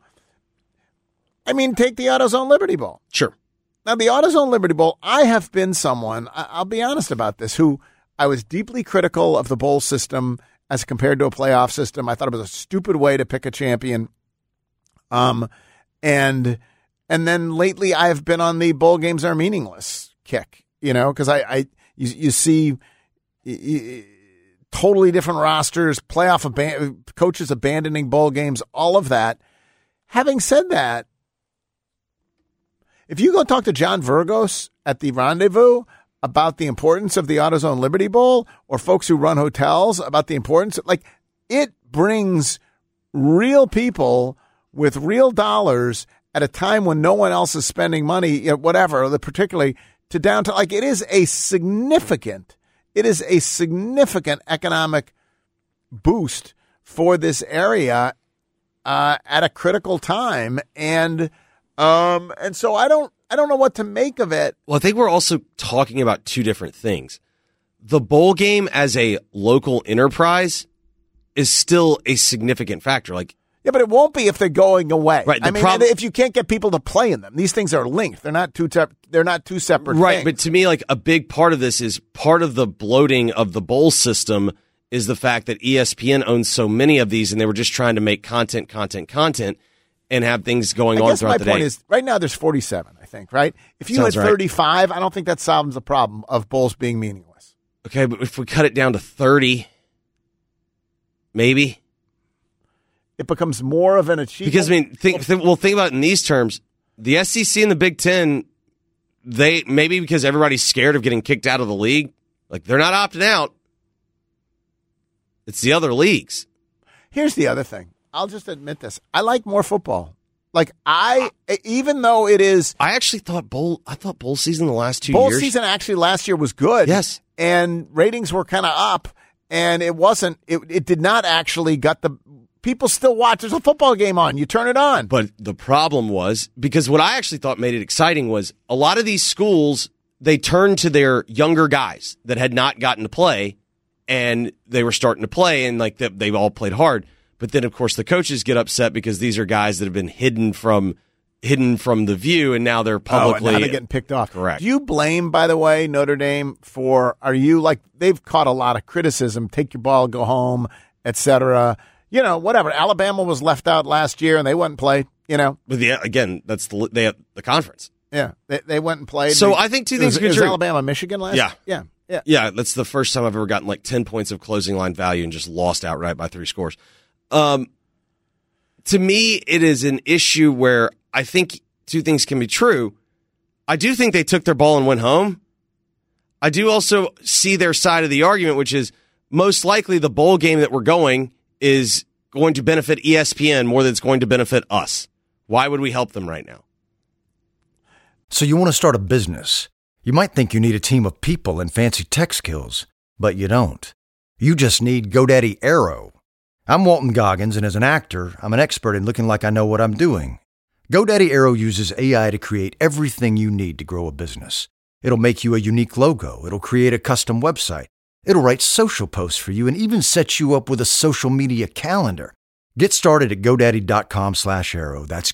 the AutoZone Liberty Bowl. Sure. Now the AutoZone Liberty Bowl, I have been someone, I'll be honest about this, who I was deeply critical of the bowl system as compared to a playoff system. I thought it was a stupid way to pick a champion. And then lately I have been on the bowl games are meaningless kick. Because you see totally different rosters, coaches abandoning bowl games, all of that. Having said that, if you go talk to John Virgos at the Rendezvous about the importance of the AutoZone Liberty Bowl, or folks who run hotels about the importance, it brings real people with real dollars at a time when no one else is spending money, whatever, particularly to downtown. It is a significant economic boost for this area at a critical time, and so I don't know what to make of it. Well, I think we're also talking about two different things. The bowl game as a local enterprise is still a significant factor. Yeah, but it won't be if they're going away. Right. If you can't get people to play in them, these things are linked. They're not two separate right, things. But to me, a big part of this is part of the bloating of the bowl system is the fact that ESPN owns so many of these, and they were just trying to make content, and have things going on throughout the day. My point is, right now there's 47, I think, right? If you had 35, I don't think that solves the problem of bowls being meaningless. Okay, but if we cut it down to 30, maybe. It becomes more of an achievement. Because, think about it in these terms. The SEC and the Big Ten, they maybe because everybody's scared of getting kicked out of the league, they're not opting out. It's the other leagues. Here's the other thing. I'll just admit this. I like more football. Like even though it is, I actually thought bowl season the last 2 years. Bowl season actually last year was good. Yes, and ratings were kind of up, and it wasn't. It did not actually gut the. People still watch. There's a football game on. You turn it on. But the problem was, because what I actually thought made it exciting was a lot of these schools, they turned to their younger guys that had not gotten to play, and they were starting to play, and like they all played hard. But then, of course, the coaches get upset because these are guys that have been hidden from the view, and now they're publicly now they're getting picked off. Correct. Do you blame, by the way, Notre Dame for? Are you like they've caught a lot of criticism? Take your ball, go home, etc. You know, whatever. Alabama was left out last year, and they went and played. You know, but again, that's they have the conference. Yeah, they went and played. So I think two things. Is Alabama, Michigan last? Yeah. That's the first time I've ever gotten like 10 points of closing line value and just lost outright by 3 scores. To me, it is an issue where I think two things can be true. I do think they took their ball and went home. I do also see their side of the argument, which is most likely the bowl game that we're going is going to benefit ESPN more than it's going to benefit us. Why would we help them right now? So you want to start a business. You might think you need a team of people and fancy tech skills, but you don't. You just need GoDaddy Aero. I'm Walton Goggins, and as an actor, I'm an expert in looking like I know what I'm doing. GoDaddy Aero uses AI to create everything you need to grow a business. It'll make you a unique logo. It'll create a custom website. It'll write social posts for you and even set you up with a social media calendar. Get started at GoDaddy.com/Aero. That's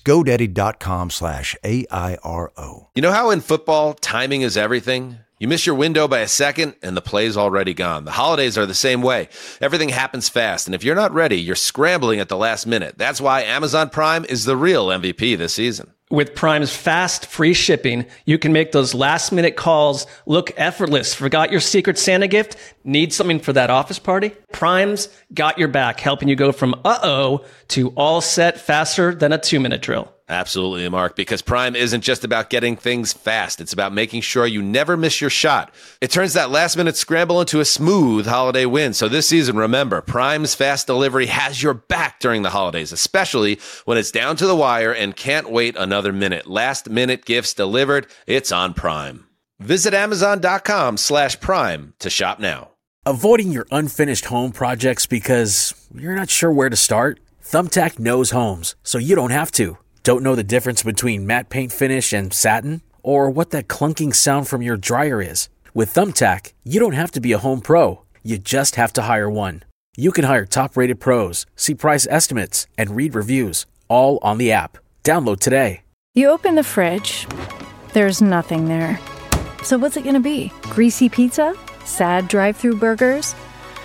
GoDaddy.com/AIRO. You know how in football, timing is everything? You miss your window by a second, and the play's already gone. The holidays are the same way. Everything happens fast, and if you're not ready, you're scrambling at the last minute. That's why Amazon Prime is the real MVP this season. With Prime's fast, free shipping, you can make those last-minute calls look effortless. Forgot your Secret Santa gift? Need something for that office party? Prime's got your back, helping you go from uh-oh to all set faster than a 2-minute drill. Absolutely, Mark, because Prime isn't just about getting things fast. It's about making sure you never miss your shot. It turns that last-minute scramble into a smooth holiday win. So this season, remember, Prime's fast delivery has your back during the holidays, especially when it's down to the wire and can't wait another minute. Last-minute gifts delivered, it's on Prime. Visit Amazon.com/Prime to shop now. Avoiding your unfinished home projects because you're not sure where to start? Thumbtack knows homes, so you don't have to. Don't know the difference between matte paint finish and satin? Or what that clunking sound from your dryer is? With Thumbtack, you don't have to be a home pro. You just have to hire one. You can hire top-rated pros, see price estimates, and read reviews, all on the app. Download today. You open the fridge. There's nothing there. So what's it going to be? Greasy pizza? Sad drive-through burgers?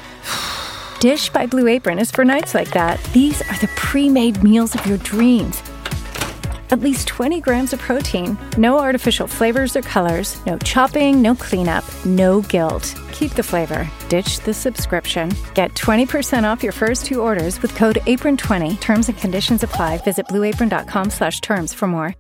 Dish by Blue Apron is for nights like that. These are the pre-made meals of your dreams. At least 20 grams of protein, no artificial flavors or colors, no chopping, no cleanup, no guilt. Keep the flavor. Ditch the subscription. Get 20% off your first 2 orders with code APRON20. Terms and conditions apply. Visit blueapron.com/terms for more.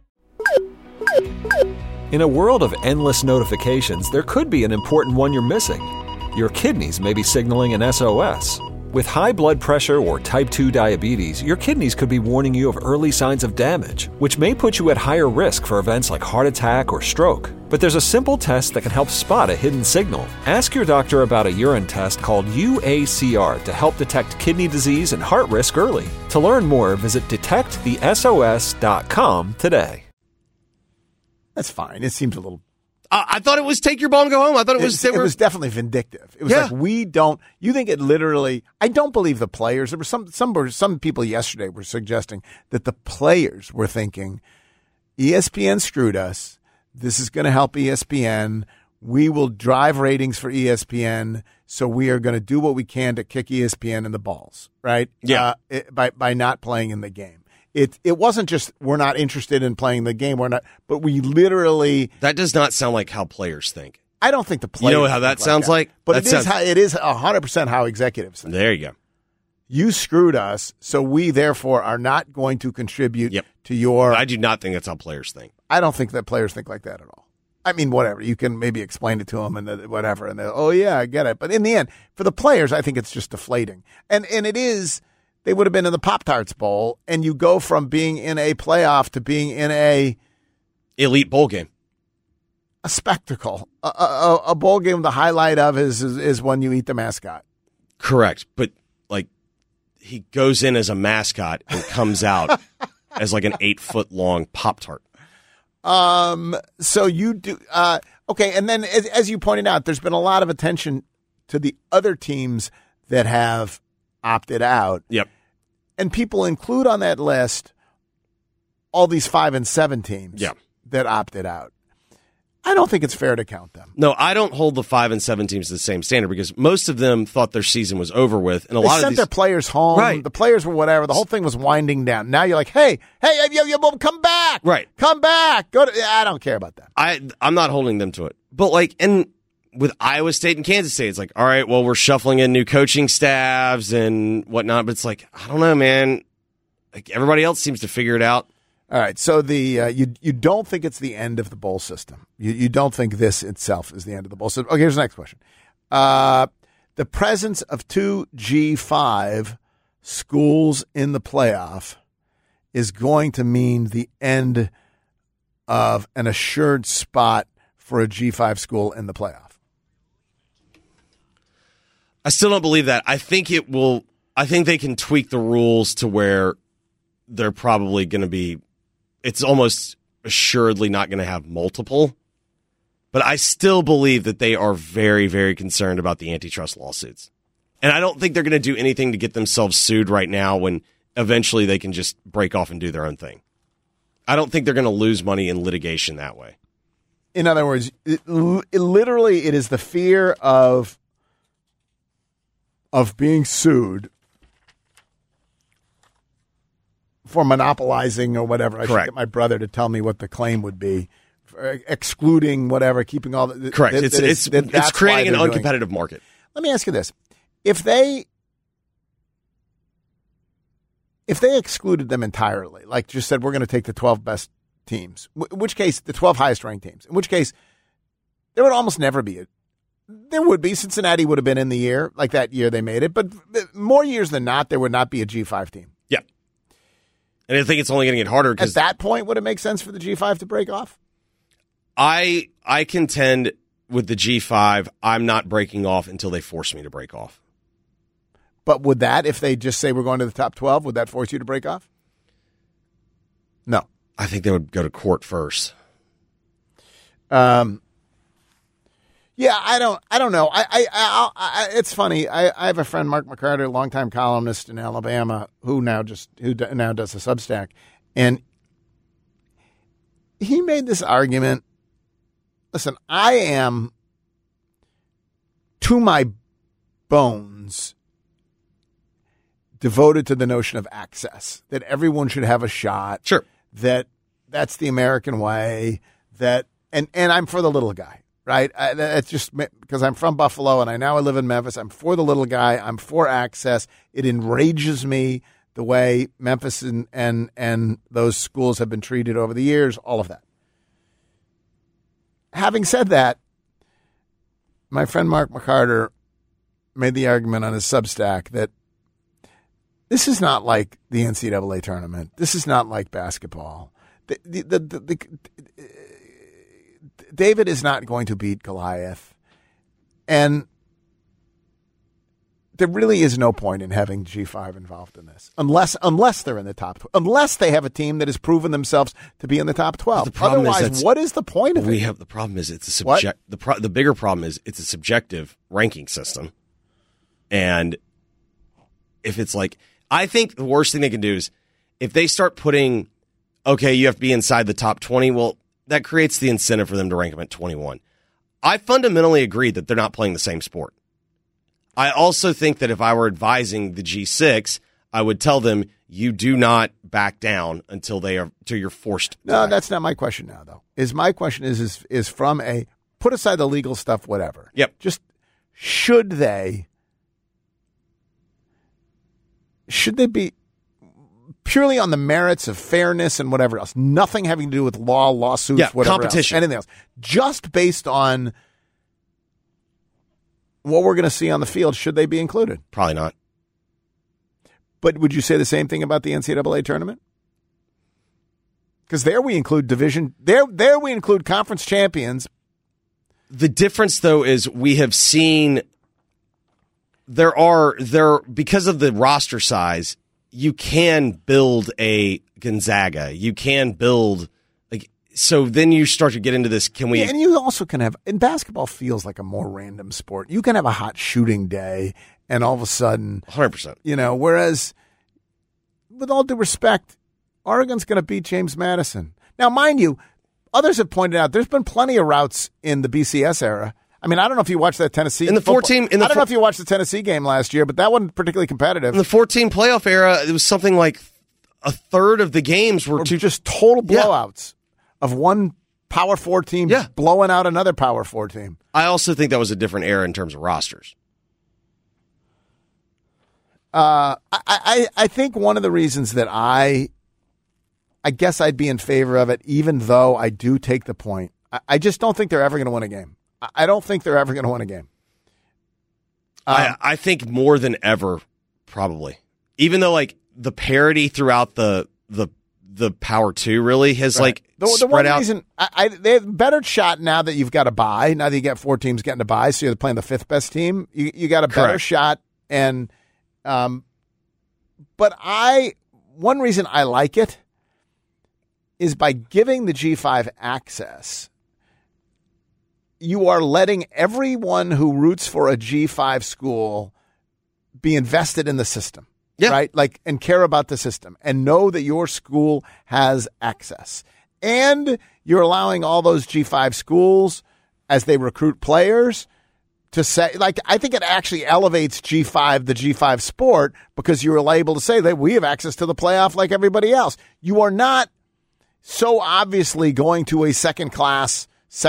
In a world of endless notifications, there could be an important one you're missing. Your kidneys may be signaling an SOS. With high blood pressure or type 2 diabetes, your kidneys could be warning you of early signs of damage, which may put you at higher risk for events like heart attack or stroke. But there's a simple test that can help spot a hidden signal. Ask your doctor about a urine test called UACR to help detect kidney disease and heart risk early. To learn more, visit detectthesos.com today. That's fine. It seems a little. I thought it was take your ball and go home. I thought it was definitely vindictive. It was like, we don't. You think it literally? I don't believe the players. There were some people yesterday were suggesting that the players were thinking, ESPN screwed us. This is going to help ESPN. We will drive ratings for ESPN, so we are going to do what we can to kick ESPN in the balls, right? Yeah. By not playing in the game. It wasn't just we're not interested in playing the game. We're not, but we literally. That does not sound like how players think. I don't think the players. You know how that sounds like? But it is 100% how executives think. There you go. You screwed us, so we therefore are not going to contribute to your. I do not think that's how players think. I don't think that players think like that at all. I mean, whatever. You can maybe explain it to them and whatever, and they're, oh, yeah, I get it. But in the end, for the players, I think it's just deflating. And it is, they would have been in the Pop-Tarts Bowl, and you go from being in a playoff to being in a elite bowl game. A spectacle. A bowl game, the highlight of is when you eat the mascot. Correct. But, like, he goes in as a mascot and comes out as like an 8-foot-long Pop-Tart. So you do, okay. And then as you pointed out, there's been a lot of attention to the other teams that have opted out. Yep. And people include on that list all these 5 and 7 teams that opted out. I don't think it's fair to count them. No, I don't hold the 5 and 7 teams to the same standard because most of them thought their season was over with, and they sent their players home. Right. The players were whatever. The whole thing was winding down. Now you're like, hey, come back. Right. Come back. I don't care about that. I'm not holding them to it. But like, and with Iowa State and Kansas State, it's like, all right, well, we're shuffling in new coaching staffs and whatnot. But it's like, I don't know, man. Like everybody else seems to figure it out. All right, so you don't think it's the end of the bowl system. You don't think this itself is the end of the bowl system. Okay, here's the next question. The presence of 2 G5 schools in the playoff is going to mean the end of an assured spot for a G5 school in the playoff. I still don't believe that. I think it will. I think they can tweak the rules to where they're probably going to be. It's almost assuredly not going to have multiple, but I still believe that they are very, very concerned about the antitrust lawsuits. And I don't think they're going to do anything to get themselves sued right now when eventually they can just break off and do their own thing. I don't think they're going to lose money in litigation that way. In other words, it is the fear of being sued for monopolizing or whatever. I should get my brother to tell me what the claim would be, excluding whatever, keeping all the... Correct. It's creating an uncompetitive market. Let me ask you this. If they excluded them entirely, like just said, we're going to take the 12 best teams, in which case, the 12 highest ranked teams, in which case, there would almost never be there would be. Cincinnati would have been in the year, like that year they made it, but more years than not, there would not be a G5 team. Yeah. And I think it's only going to get harder. At that point, would it make sense for the G5 to break off? I contend with the G5, I'm not breaking off until they force me to break off. But would that, if they just say we're going to the top 12, would that force you to break off? No. I think they would go to court first. Yeah, I don't know. It's funny. I have a friend, Mark McCarter, longtime columnist in Alabama, who now does a Substack, and he made this argument. Listen, I am to my bones devoted to the notion of access, that everyone should have a shot. Sure. That's the American way. And I'm for the little guy. Right? It's just because I'm from Buffalo and I live in Memphis. I'm for the little guy. I'm for access. It enrages me the way Memphis and those schools have been treated over the years, all of that. Having said that, my friend Mark McCarter made the argument on his Substack that this is not like the NCAA tournament. This is not like basketball. David is not going to beat Goliath, and there really is no point in having G5 involved in this, unless they're in the top 12, unless they have a team that has proven themselves to be in the top 12. Otherwise, what is the point of it? The problem is it's a subject. The bigger problem is it's a subjective ranking system, and if it's like, I think the worst thing they can do is if they start putting, okay, you have to be inside the top 20. Well, that creates the incentive for them to rank them at 21. I fundamentally agree that they're not playing the same sport. I also think that if I were advising the G6, I would tell them you do not back down until you're forced. No, that's not my question now, though. My question is from a put aside the legal stuff, whatever. Yep. Just should they be? purely on the merits of fairness and whatever else. Nothing having to do with law, lawsuits, whatever competition. else, anything else. Just based on what we're going to see on the field, should they be included? Probably not. But would you say the same thing about the NCAA tournament? Because there we include division. There we include conference champions. The difference, though, is we have seen there because of the roster size, you can build a Gonzaga. You can build so then you start to get into this. Can we? Yeah, and you also can have, and basketball feels like a more random sport. You can have a hot shooting day, and all of a sudden, 100%. Whereas, with all due respect, Oregon's going to beat James Madison. Now, mind you, others have pointed out there's been plenty of routes in the BCS era. I mean, I don't know if you watched that Tennessee. In the 14, I don't know if you watched the Tennessee game last year, but that wasn't particularly competitive. In the 14 playoff era, it was something like a third of the games were just total blowouts of one Power 4 team blowing out another Power 4 team. I also think that was a different era in terms of rosters. I think one of the reasons that I guess I'd be in favor of it, even though I do take the point, I just don't think they're ever going to win a game. I don't think they're ever going to win a game. I think more than ever, probably. Even though the parity throughout the Power 2 really has the spread one out. Reason they have a better shot now that you've got a bye. Now that you got 4 teams getting a bye, so you're playing the 5th best team. You got a better shot, and but one reason I like it is by giving the G5 access, you are letting everyone who roots for a G5 school be invested in the system. Yeah. Right? And care about the system and know that your school has access. And you're allowing all those G5 schools, as they recruit players, to say, I think it actually elevates G5, the G5 sport, because you're able to say that we have access to the playoff like everybody else. You are not so obviously going to a second class,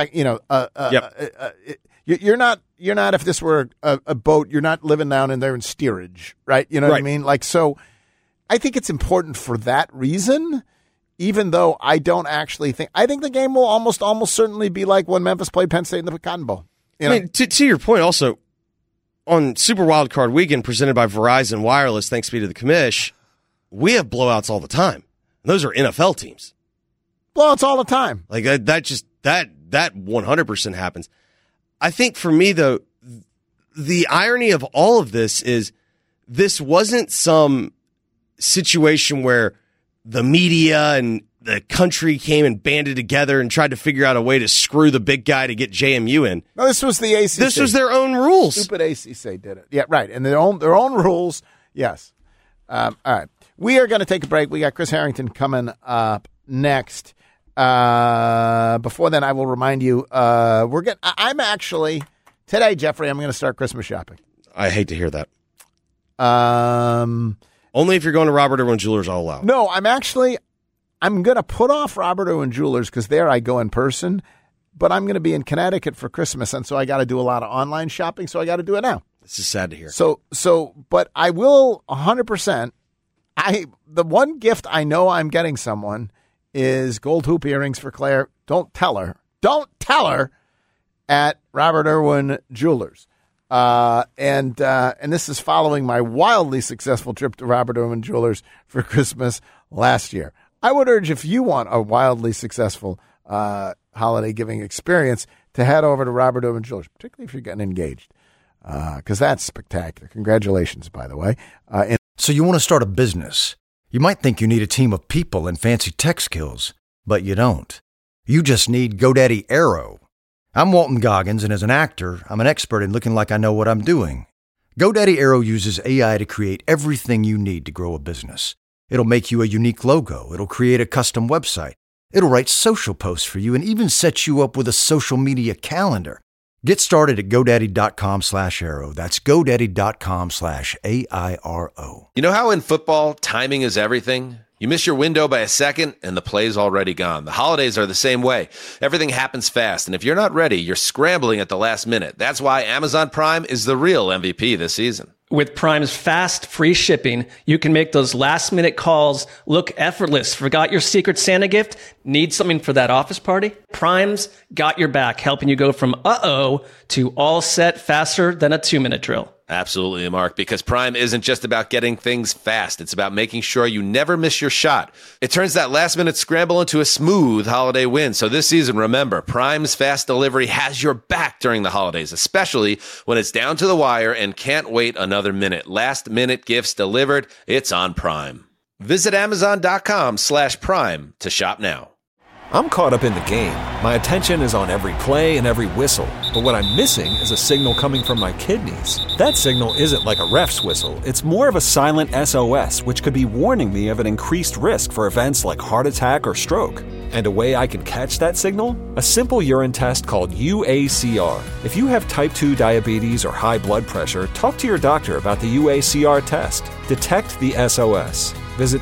you're not, if this were a boat, you're not living down in there in steerage, right? You know what I mean? So I think it's important for that reason, even though I don't actually I think the game will almost certainly be like when Memphis played Penn State in the Cotton Bowl. I mean, to your point also, on Super Wildcard Weekend presented by Verizon Wireless, thanks be to the commish, we have blowouts all the time. Those are NFL teams. Blowouts all the time. That 100% happens. I think for me, though, the irony of all of this is this wasn't some situation where the media and the country came and banded together and tried to figure out a way to screw the big guy to get JMU in. No, this was the ACC. This was their own rules. Stupid ACC did it. Yeah, right. And their own rules. Yes. All right. We are going to take a break. We got Chris Harrington coming up next. Before then, I will remind you, I'm actually, today, Jeffrey, I'm going to start Christmas shopping. I hate to hear that. Only if you're going to Robert Irwin Jewelers, I'll allow. No, I'm going to put off Robert Irwin Jewelers because there I go in person, but I'm going to be in Connecticut for Christmas, and so I got to do a lot of online shopping, so I got to do it now. This is sad to hear. But I will 100%. The one gift I know I'm getting someone is gold hoop earrings for Claire. Don't tell her at Robert Irwin Jewelers. And this is following my wildly successful trip to Robert Irwin Jewelers for Christmas last year. I would urge, if you want a wildly successful holiday giving experience, to head over to Robert Irwin Jewelers, particularly if you're getting engaged, because that's spectacular. Congratulations, by the way. So you want to start a business. You might think you need a team of people and fancy tech skills, but you don't. You just need GoDaddy Aero. I'm Walton Goggins, and as an actor, I'm an expert in looking like I know what I'm doing. GoDaddy Aero uses AI to create everything you need to grow a business. It'll make you a unique logo. It'll create a custom website. It'll write social posts for you and even set you up with a social media calendar. Get started at GoDaddy.com/Aero. That's GoDaddy.com/AIRO. You know how in football, timing is everything? You miss your window by a second, and the play's already gone. The holidays are the same way. Everything happens fast, and if you're not ready, you're scrambling at the last minute. That's why Amazon Prime is the real MVP this season. With Prime's fast, free shipping, you can make those last-minute calls look effortless. Forgot your Secret Santa gift? Need something for that office party? Prime's got your back, helping you go from uh-oh to all set faster than a 2-minute drill. Absolutely, Mark, because Prime isn't just about getting things fast. It's about making sure you never miss your shot. It turns that last-minute scramble into a smooth holiday win. So this season, remember, Prime's fast delivery has your back during the holidays, especially when it's down to the wire and can't wait another minute. Last-minute gifts delivered, it's on Prime. Visit Amazon.com/Prime to shop now. I'm caught up in the game. My attention is on every play and every whistle. But what I'm missing is a signal coming from my kidneys. That signal isn't like a ref's whistle. It's more of a silent SOS, which could be warning me of an increased risk for events like heart attack or stroke. And a way I can catch that signal? A simple urine test called UACR. If you have type 2 diabetes or high blood pressure, talk to your doctor about the UACR test. Detect the SOS. Visit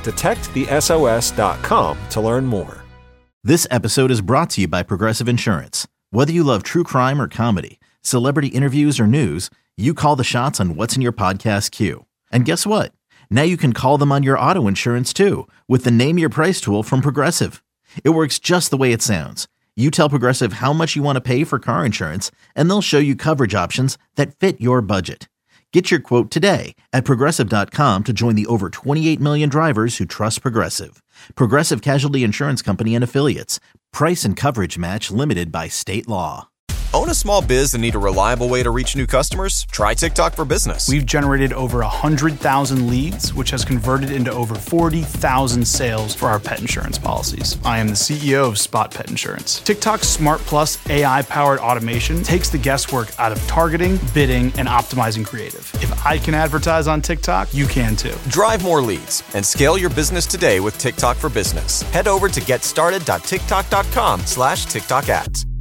detectthesos.com to learn more. This episode is brought to you by Progressive Insurance. Whether you love true crime or comedy, celebrity interviews or news, you call the shots on what's in your podcast queue. And guess what? Now you can call them on your auto insurance too with the Name Your Price tool from Progressive. It works just the way it sounds. You tell Progressive how much you want to pay for car insurance, and they'll show you coverage options that fit your budget. Get your quote today at Progressive.com to join the over 28 million drivers who trust Progressive. Progressive Casualty Insurance Company and Affiliates. Price and coverage match limited by state law. Own a small biz and need a reliable way to reach new customers? Try TikTok for Business. We've generated over 100,000 leads, which has converted into over 40,000 sales for our pet insurance policies. I am the CEO of Spot Pet Insurance. TikTok's Smart Plus AI-powered automation takes the guesswork out of targeting, bidding, and optimizing creative. If I can advertise on TikTok, you can too. Drive more leads and scale your business today with TikTok for Business. Head over to getstarted.tiktok.com/TikTok ads.